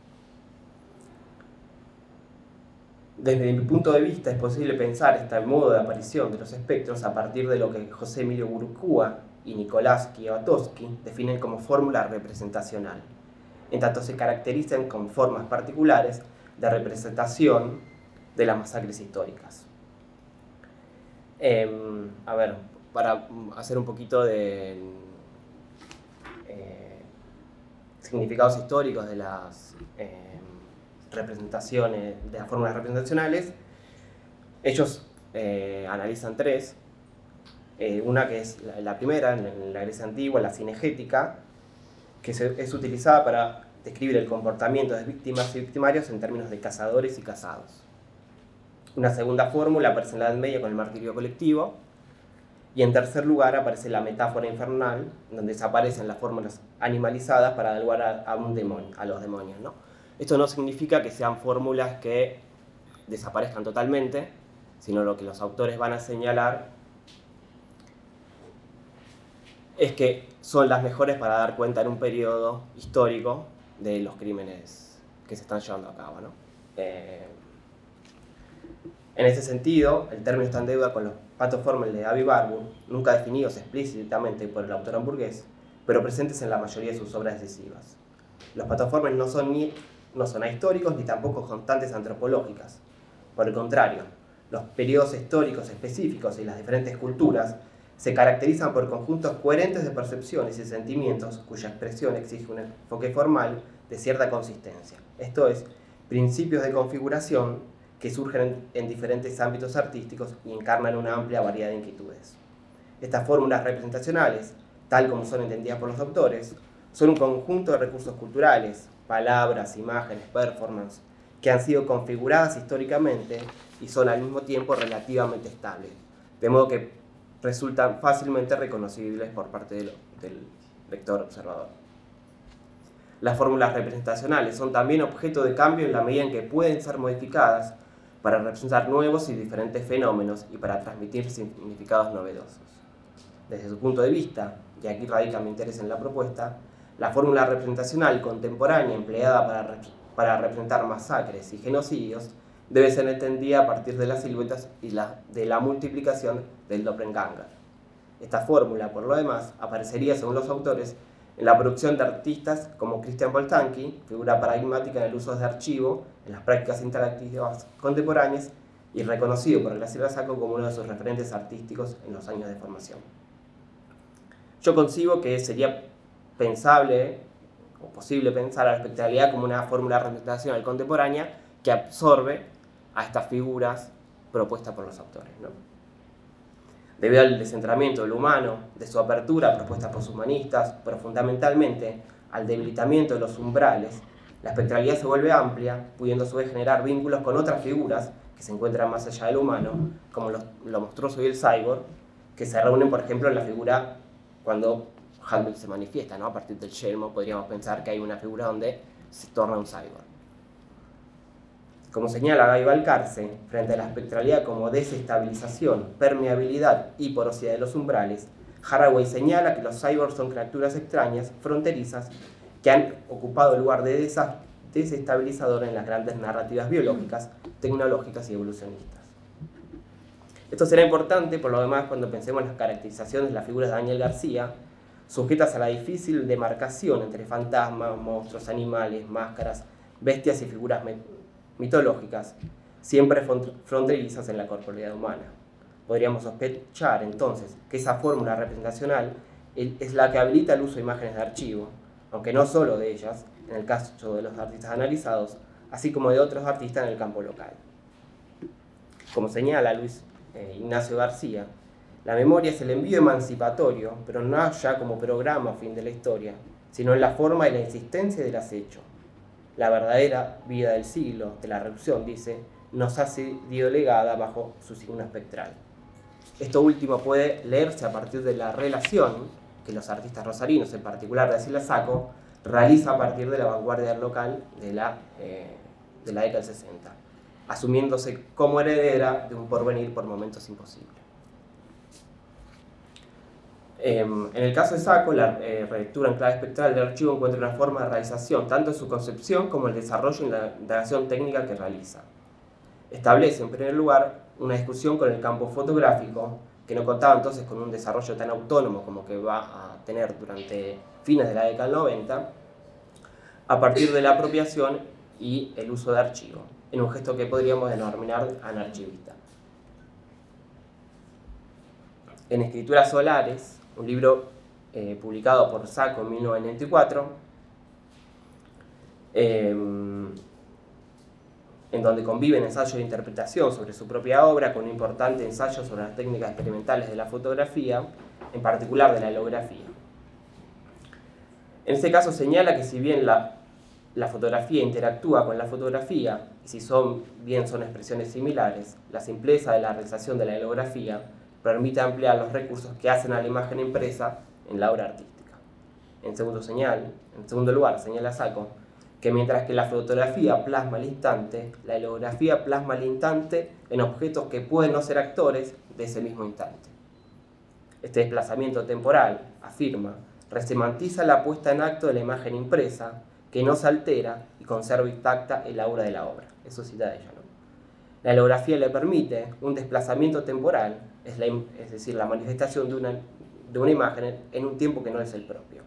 Desde mi punto de vista es posible pensar este modo de aparición de los espectros a partir de lo que José Emilio Gurúa y Nicolás Kwiatkowski definen como fórmula representacional, en tanto se caracterizan con formas particulares de representación de las masacres históricas. Eh, a ver, para hacer un poquito de eh, significados históricos de las eh, representaciones, de las fórmulas representacionales, ellos eh, analizan tres. Eh, una que es la, la primera, en la Grecia antigua, la cinegética, que se, es utilizada para describir el comportamiento de víctimas y victimarios en términos de cazadores y cazados. Una segunda fórmula aparece en la Edad Media con el martirio colectivo, y en tercer lugar aparece la metáfora infernal, donde desaparecen las fórmulas animalizadas para dar lugar a, a, un demonio, a los demonios, ¿no? Esto no significa que sean fórmulas que desaparezcan totalmente, sino lo que los autores van a señalar es que son las mejores para dar cuenta en un periodo histórico de los crímenes que se están llevando a cabo, ¿no? Eh, en ese sentido, el término está en deuda con los patos formel de David Barbour, nunca definidos explícitamente por el autor hamburgués, pero presentes en la mayoría de sus obras decisivas. Los patos formel no son, ni, no son ahistóricos ni tampoco constantes antropológicas. Por el contrario, los periodos históricos específicos y las diferentes culturas se caracterizan por conjuntos coherentes de percepciones y sentimientos cuya expresión exige un enfoque formal de cierta consistencia. Esto es, principios de configuración que surgen en, en diferentes ámbitos artísticos y encarnan una amplia variedad de inquietudes. Estas fórmulas representacionales, tal como son entendidas por los autores, son un conjunto de recursos culturales, palabras, imágenes, performance, que han sido configuradas históricamente y son al mismo tiempo relativamente estables, de modo que resultan fácilmente reconocibles por parte del, del lector observador. Las fórmulas representacionales son también objeto de cambio en la medida en que pueden ser modificadas para representar nuevos y diferentes fenómenos y para transmitir significados novedosos. Desde su punto de vista, y aquí radica mi interés en la propuesta, la fórmula representacional contemporánea empleada para, para representar masacres y genocidios debe ser entendida a partir de las siluetas y la, de la multiplicación del doppelganger. Esta fórmula, por lo demás, aparecería, según los autores, en la producción de artistas como Christian Boltanski, figura paradigmática en el uso de archivo en las prácticas interactivas contemporáneas y reconocido por Graciela Sacco como uno de sus referentes artísticos en los años de formación. Yo concibo que sería pensable o posible pensar a la espectralidad como una fórmula representacional contemporánea que absorbe a estas figuras propuestas por los autores, ¿no? Debido al descentramiento del humano, de su apertura propuesta por sus humanistas, pero fundamentalmente al debilitamiento de los umbrales, la espectralidad se vuelve amplia, pudiendo a su vez generar vínculos con otras figuras que se encuentran más allá del humano, como lo, lo monstruoso y el cyborg, que se reúnen, por ejemplo, en la figura cuando Handel se manifiesta, ¿no? A partir del yelmo podríamos pensar que hay una figura donde se torna un cyborg. Como señala Guy Valcarce, frente a la espectralidad como desestabilización, permeabilidad y porosidad de los umbrales, Haraway señala que los cyborgs son criaturas extrañas, fronterizas, que han ocupado el lugar de desestabilizador en las grandes narrativas biológicas, tecnológicas y evolucionistas. Esto será importante, por lo demás, cuando pensemos en las caracterizaciones de las figuras de Daniel García, sujetas a la difícil demarcación entre fantasmas, monstruos, animales, máscaras, bestias y figuras mitológicas, siempre fronterizas en la corporalidad humana. Podríamos sospechar, entonces, que esa fórmula representacional es la que habilita el uso de imágenes de archivo, aunque no solo de ellas, en el caso de los artistas analizados, así como de otros artistas en el campo local. Como señala Luis eh, Ignacio García, la memoria es el envío emancipatorio, pero no ya como programa a fin de la historia, sino en la forma y la insistencia del acecho. La verdadera vida del siglo, de la revolución, dice, nos ha sido legada bajo su signo espectral. Esto último puede leerse a partir de la relación que los artistas rosarinos, en particular Graciela Sacco, realiza a partir de la vanguardia local de la, eh, de la década del sesenta, asumiéndose como heredera de un porvenir por momentos imposible. Eh, en el caso de Sacco, la eh, relectura en clave espectral del archivo encuentra una forma de realización, tanto en su concepción como en el desarrollo y la indagación técnica que realiza. Establece, en primer lugar, una discusión con el campo fotográfico, que no contaba entonces con un desarrollo tan autónomo como que va a tener durante fines de la década del noventa, a partir de la apropiación y el uso de archivo, en un gesto que podríamos denominar anarchivista. En Escrituras Solares, un libro eh, publicado por Sacco en mil novecientos noventa y cuatro, eh, en donde conviven ensayos de interpretación sobre su propia obra con un importante ensayo sobre las técnicas experimentales de la fotografía, en particular de la helografía. En este caso señala que si bien la, la fotografía interactúa con la fotografía, y si son, bien son expresiones similares, la simpleza de la realización de la helografía permite ampliar los recursos que hacen a la imagen impresa en la obra artística. En segundo, señal, en segundo lugar, señala Sacco que mientras que la fotografía plasma el instante, la helografía plasma el instante en objetos que pueden no ser actores de ese mismo instante. Este desplazamiento temporal, afirma, resemantiza la puesta en acto de la imagen impresa, que no se altera y conserva intacta el aura de la obra. Eso cita ella, ¿no? La helografía le permite un desplazamiento temporal, es, la, es decir, la manifestación de una, de una imagen en un tiempo que no es el propio.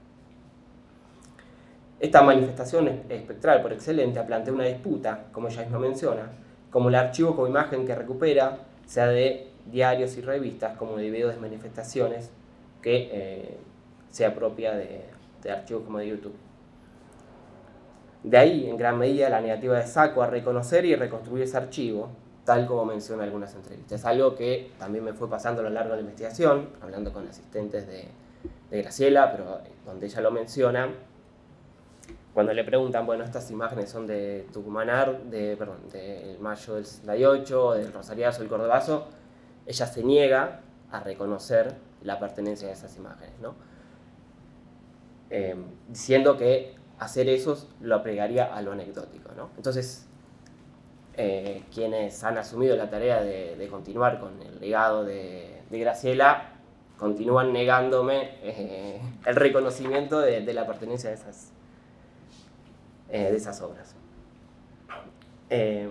Esta manifestación espectral por excelencia plantea una disputa, como ella misma menciona, como el archivo como imagen que recupera, sea de diarios y revistas, como de videos de manifestaciones, que eh, sea propia de, de archivos como de YouTube. De ahí, en gran medida, la negativa de Sacco a reconocer y reconstruir ese archivo, tal como menciona en algunas entrevistas. Es algo que también me fue pasando a lo largo de la investigación, hablando con asistentes de, de Graciela, pero donde ella lo menciona, cuando le preguntan, bueno, estas imágenes son de Tucumanar, de, perdón, del mayo del sesenta y ocho, del Rosariazo, el Cordobazo, ella se niega a reconocer la pertenencia de esas imágenes, ¿no? Eh, diciendo que hacer eso lo apegaría a lo anecdótico, ¿no? Entonces, eh, quienes han asumido la tarea de, de continuar con el legado de, de Graciela, continúan negándome eh, el reconocimiento de, de la pertenencia de esas, eh, de esas obras. Eh,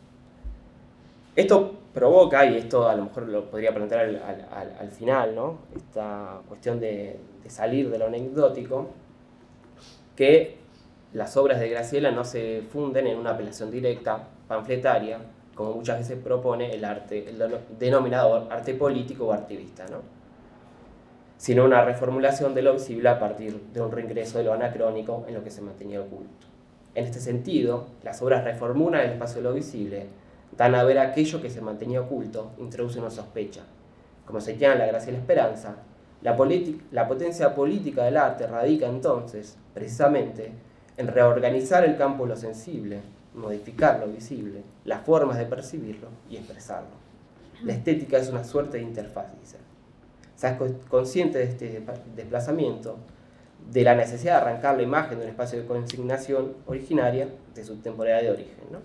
esto provoca, y esto a lo mejor lo podría plantear al, al, al final, ¿no? Esta cuestión de, de salir de lo anecdótico, que las obras de Graciela no se funden en una apelación directa, panfletaria, como muchas veces propone el arte, el denominado arte político o artivista, ¿no? Sino una reformulación de lo visible a partir de un reingreso de lo anacrónico en lo que se mantenía oculto. En este sentido, las obras reformulan el espacio de lo visible, dan a ver aquello que se mantenía oculto, introducen una sospecha. Como señala Graciela Esperanza, la, la potencia política del arte radica entonces, precisamente, en reorganizar el campo de lo sensible, modificar lo visible, las formas de percibirlo y expresarlo. La estética es una suerte de interfaz, dice. Se es consciente de este desplazamiento, de la necesidad de arrancar la imagen de un espacio de consignación originaria de su temporalidad de origen, ¿no?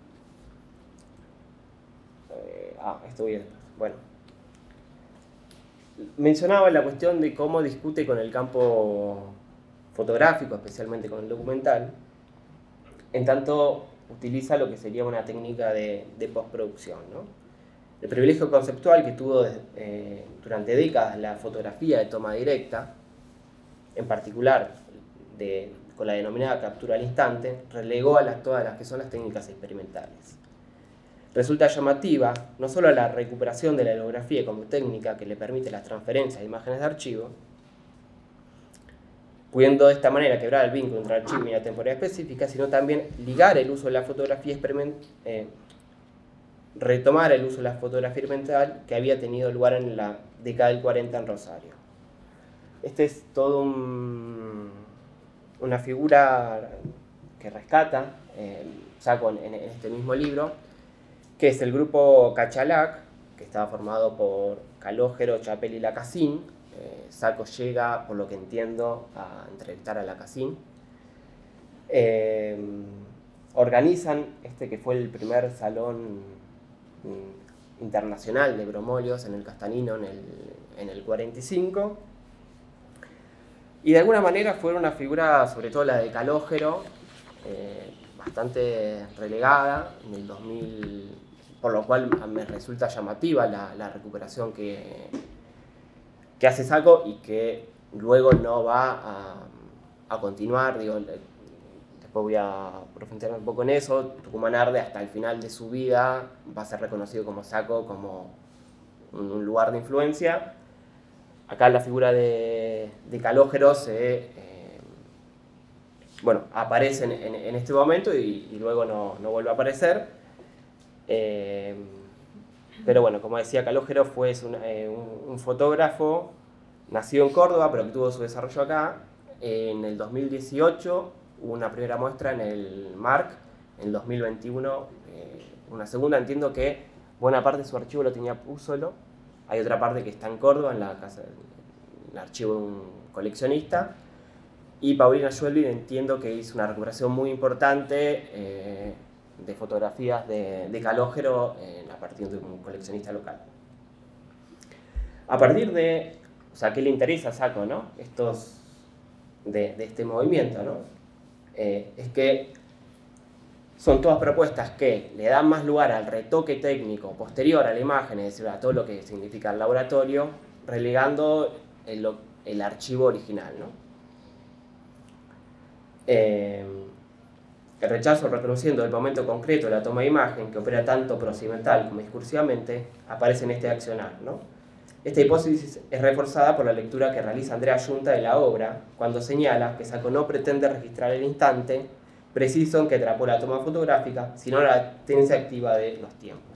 Eh, ah, esto bien. Bueno. Mencionaba la cuestión de cómo discute con el campo fotográfico, especialmente con el documental, en tanto utiliza lo que sería una técnica de, de postproducción, ¿no? El privilegio conceptual que tuvo eh, durante décadas la fotografía de toma directa, en particular de, con la denominada captura al instante, relegó a las, todas las que son las técnicas experimentales. Resulta llamativa no solo la recuperación de la helografía como técnica que le permite la transferencia de imágenes de archivo, pudiendo de esta manera quebrar el vínculo entre archivo y una temporalidad específica, sino también ligar el uso de la fotografía experimental, eh, retomar el uso de la fotografía experimental que había tenido lugar en la década del cuarenta en Rosario. Este es todo un, una figura que rescata eh, Sacco en, en este mismo libro, que es el grupo Cachalac, que estaba formado por Calógero, Chapel y Lacassin. Eh, Sacco llega, por lo que entiendo, a entrevistar a Lacassin. Eh, organizan este que fue el primer salón mm, internacional de bromolios en el Castanino en el, en el cuarenta y cinco. Y de alguna manera fue una figura, sobre todo la de Calógero, eh, bastante relegada en el dos mil, por lo cual me resulta llamativa la, la recuperación que, que hace Sacco y que luego no va a, a continuar. Digo, después voy a profundizar un poco en eso. Tucumán Arde hasta el final de su vida va a ser reconocido como Sacco, como un, un lugar de influencia. Acá la figura de, de Calógero se, eh, bueno, aparece en, en, en este momento y, y luego no, no vuelve a aparecer. Eh, pero bueno, como decía, Calógero fue un, eh, un, un fotógrafo nacido en Córdoba, pero que tuvo su desarrollo acá. En el dos mil dieciocho hubo una primera muestra en el Marc, en el dos mil veintiuno eh, una segunda. Entiendo que buena parte de su archivo lo tenía Púzolo. Hay otra parte que está en Córdoba, en la casa, en el archivo de un coleccionista. y Paulina Schwelby entiendo que hizo una recuperación muy importante eh, de fotografías de, de Calógero eh, a partir de un coleccionista local. A partir de, o sea, ¿qué le interesa a Sacco, no? Estos, de, de este movimiento, ¿no? Eh, es que son todas propuestas que le dan más lugar al retoque técnico posterior a la imagen, es decir, a todo lo que significa el laboratorio, relegando el, el archivo original, ¿no? Eh, el rechazo reconociendo el momento concreto de la toma de imagen, que opera tanto procedimental como discursivamente, aparece en este accionar, ¿no? Esta hipótesis es reforzada por la lectura que realiza Andrea Giunta de la obra, cuando señala que Sacco no pretende registrar el instante preciso en que atrapó la toma fotográfica, sino la latencia activa de los tiempos.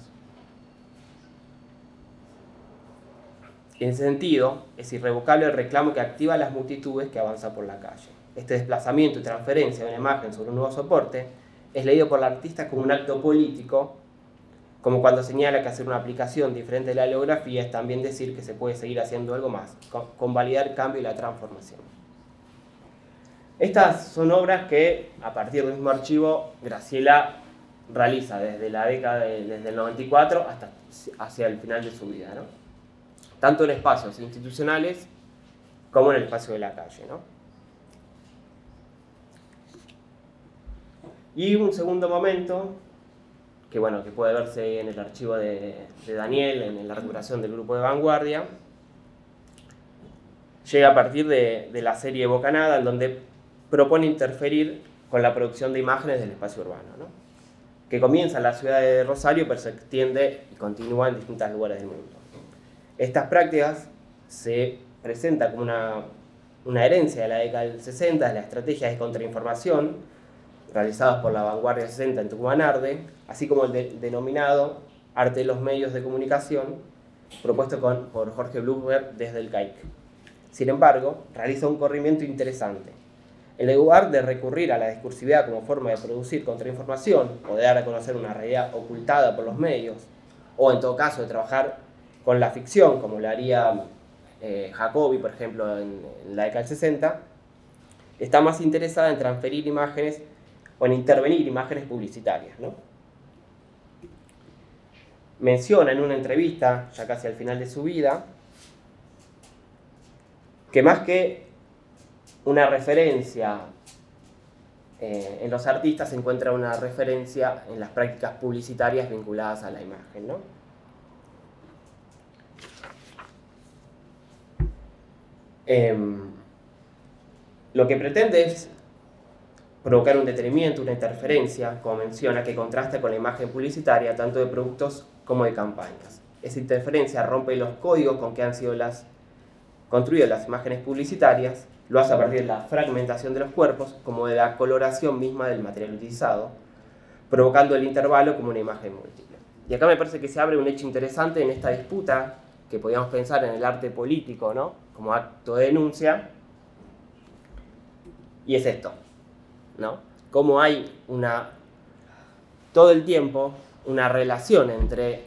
En ese sentido, es irrevocable el reclamo que activa las multitudes que avanzan por la calle. Este desplazamiento y transferencia de una imagen sobre un nuevo soporte es leído por la artista como un acto político, como cuando señala que hacer una aplicación diferente de la oleografía es también decir que se puede seguir haciendo algo más, con validar el cambio y la transformación. Estas son obras que, a partir del mismo archivo, Graciela realiza desde la década de, desde el noventa y cuatro hasta hacia el final de su vida, ¿no? Tanto en espacios institucionales como en el espacio de la calle, ¿no? Y un segundo momento, que, bueno, que puede verse en el archivo de, de Daniel, en la recuperación del grupo de vanguardia, llega a partir de, de la serie Bocanada, en donde propone interferir con la producción de imágenes del espacio urbano, ¿no? Que comienza en la ciudad de Rosario, pero se extiende y continúa en distintos lugares del mundo. Estas prácticas se presentan como una, una herencia de la década del sesenta, de las estrategias de contrainformación realizadas por la vanguardia sesenta en Tucumán-Arde, así como el de, denominado arte de los medios de comunicación, propuesto con, por Jorge Bloomberg desde el C A I C. Sin embargo, realiza un corrimiento interesante. En lugar de recurrir a la discursividad como forma de producir contrainformación o de dar a conocer una realidad ocultada por los medios, o en todo caso de trabajar con la ficción, como lo haría eh, Jacobi, por ejemplo, en, en la década del sesenta, está más interesada en transferir imágenes o en intervenir imágenes publicitarias, ¿no? Menciona en una entrevista, ya casi al final de su vida, que más que una referencia eh, en los artistas se encuentra una referencia en las prácticas publicitarias vinculadas a la imagen, ¿no? Eh, lo que pretende es provocar un detenimiento, una interferencia, como menciona, que contrasta con la imagen publicitaria tanto de productos como de campañas. Esa interferencia rompe los códigos con que han sido las, construidas las imágenes publicitarias, lo hace a partir de la fragmentación de los cuerpos como de la coloración misma del material utilizado, provocando el intervalo como una imagen múltiple. Y acá me parece que se abre un hecho interesante en esta disputa que podríamos pensar en el arte político, ¿no? Como acto de denuncia, y es esto, ¿no? Cómo hay una, todo el tiempo una relación entre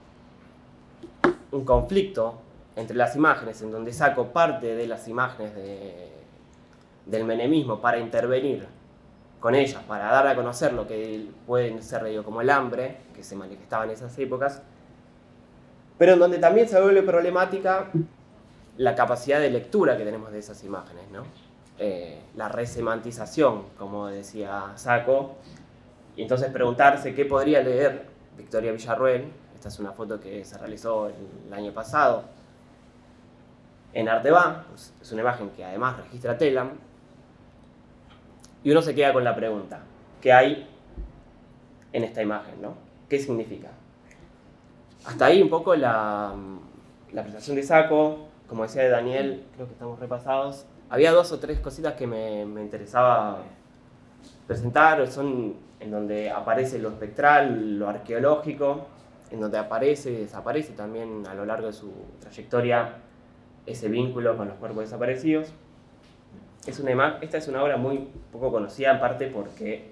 un conflicto entre las imágenes, en donde saco parte de las imágenes de, del menemismo para intervenir con ellas, para dar a conocer lo que pueden ser digo, como el hambre, que se manifestaba en esas épocas, pero en donde también se vuelve problemática la capacidad de lectura que tenemos de esas imágenes, ¿no? Eh, la resemantización, como decía Sacco, y entonces preguntarse qué podría leer Victoria Villarruel. Esta es una foto que se realizó el año pasado en Arteba, pues es una imagen que además registra Telam, y uno se queda con la pregunta, ¿qué hay en esta imagen, ¿no? ¿Qué significa? Hasta ahí un poco la, la presentación de Sacco. Como decía Daniel, creo que estamos repasados. Había dos o tres cositas que me, me interesaba presentar, son en donde aparece lo espectral, lo arqueológico, en donde aparece y desaparece también a lo largo de su trayectoria ese vínculo con los cuerpos desaparecidos. Es una, esta es una obra muy poco conocida, en parte porque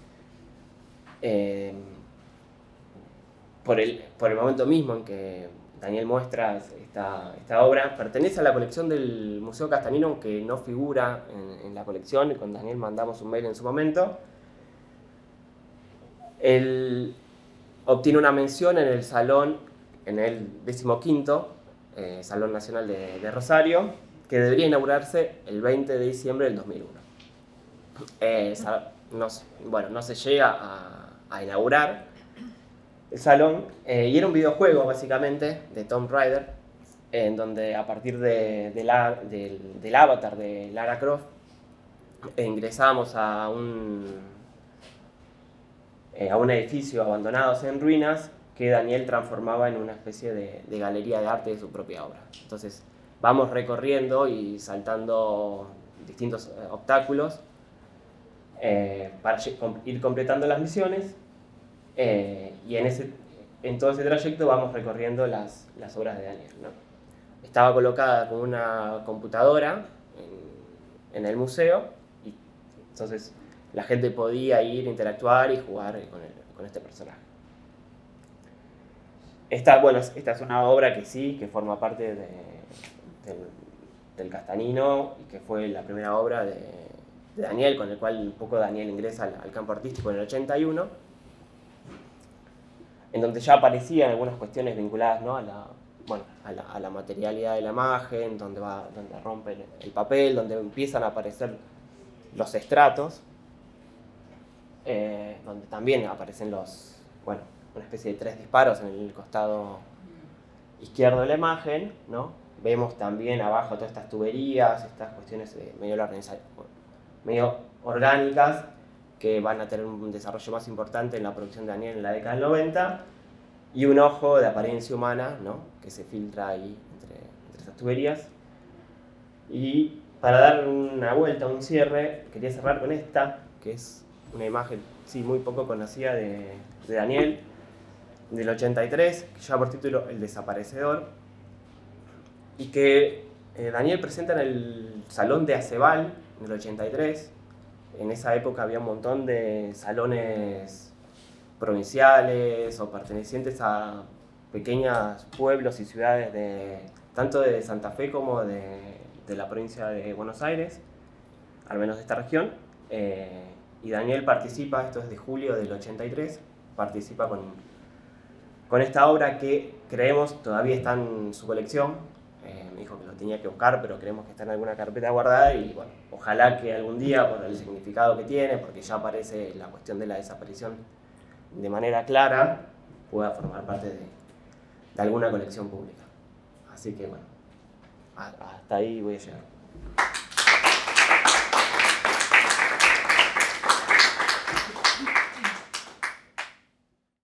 eh, por, el, por el momento mismo en que Daniel muestra esta, esta obra. Pertenece a la colección del Museo Castanino, aunque no figura en, en la colección, y con Daniel mandamos un mail en su momento. Él obtiene una mención en el salón, en el decimoquinto eh, Salón Nacional de, de Rosario, que debería inaugurarse el veinte de diciembre del dos mil uno. Eh, no, bueno, no se llega a, a inaugurar el salón, eh, y era un videojuego básicamente de Tomb Raider, en donde a partir de, de la, del, del avatar de Lara Croft eh, ingresamos a un, eh, a un edificio abandonado en ruinas que Daniel transformaba en una especie de, de galería de arte de su propia obra. Entonces vamos recorriendo y saltando distintos eh, obstáculos eh, para ir completando las misiones. Eh, y en, ese, en todo ese trayecto vamos recorriendo las, las obras de Daniel, ¿no? Estaba colocada con una computadora en, en el museo, y entonces la gente podía ir, interactuar y jugar con, el, con este personaje. Esta, bueno, esta es una obra que sí, que forma parte de, del, del Castanino, y que fue la primera obra de, de Daniel, con el cual un poco Daniel ingresa al, al campo artístico en el ochenta y uno. En donde ya aparecían algunas cuestiones vinculadas, ¿no? a, la, bueno, a, la, a la materialidad de la imagen, donde, va, donde rompe el, el papel, donde empiezan a aparecer los estratos, eh, donde también aparecen los, bueno, una especie de tres disparos en el costado izquierdo de la imagen, ¿no? Vemos también abajo todas estas tuberías, estas cuestiones eh, medio, medio orgánicas, que van a tener un desarrollo más importante en la producción de Daniel en la década del noventa, y un ojo de apariencia humana, ¿no? que se filtra ahí entre, entre esas tuberías. Y para dar una vuelta, un cierre, quería cerrar con esta, que es una imagen sí, muy poco conocida de, de Daniel, del ochenta y tres, que lleva por título El Desaparecedor, y que eh, Daniel presenta en el Salón de Aceval en el ochenta y tres. En esa época había un montón de salones provinciales o pertenecientes a pequeños pueblos y ciudades de, tanto de Santa Fe como de, de la provincia de Buenos Aires, al menos de esta región. Eh, y Daniel participa, esto es de julio del ochenta y tres, participa con, con esta obra que creemos todavía está en su colección. Eh, me dijo que lo tenía que buscar, pero creemos que está en alguna carpeta guardada, y bueno, ojalá que algún día, por el significado que tiene, porque ya aparece la cuestión de la desaparición de manera clara, pueda formar parte de, de alguna colección pública. Así que bueno, hasta ahí voy a llegar.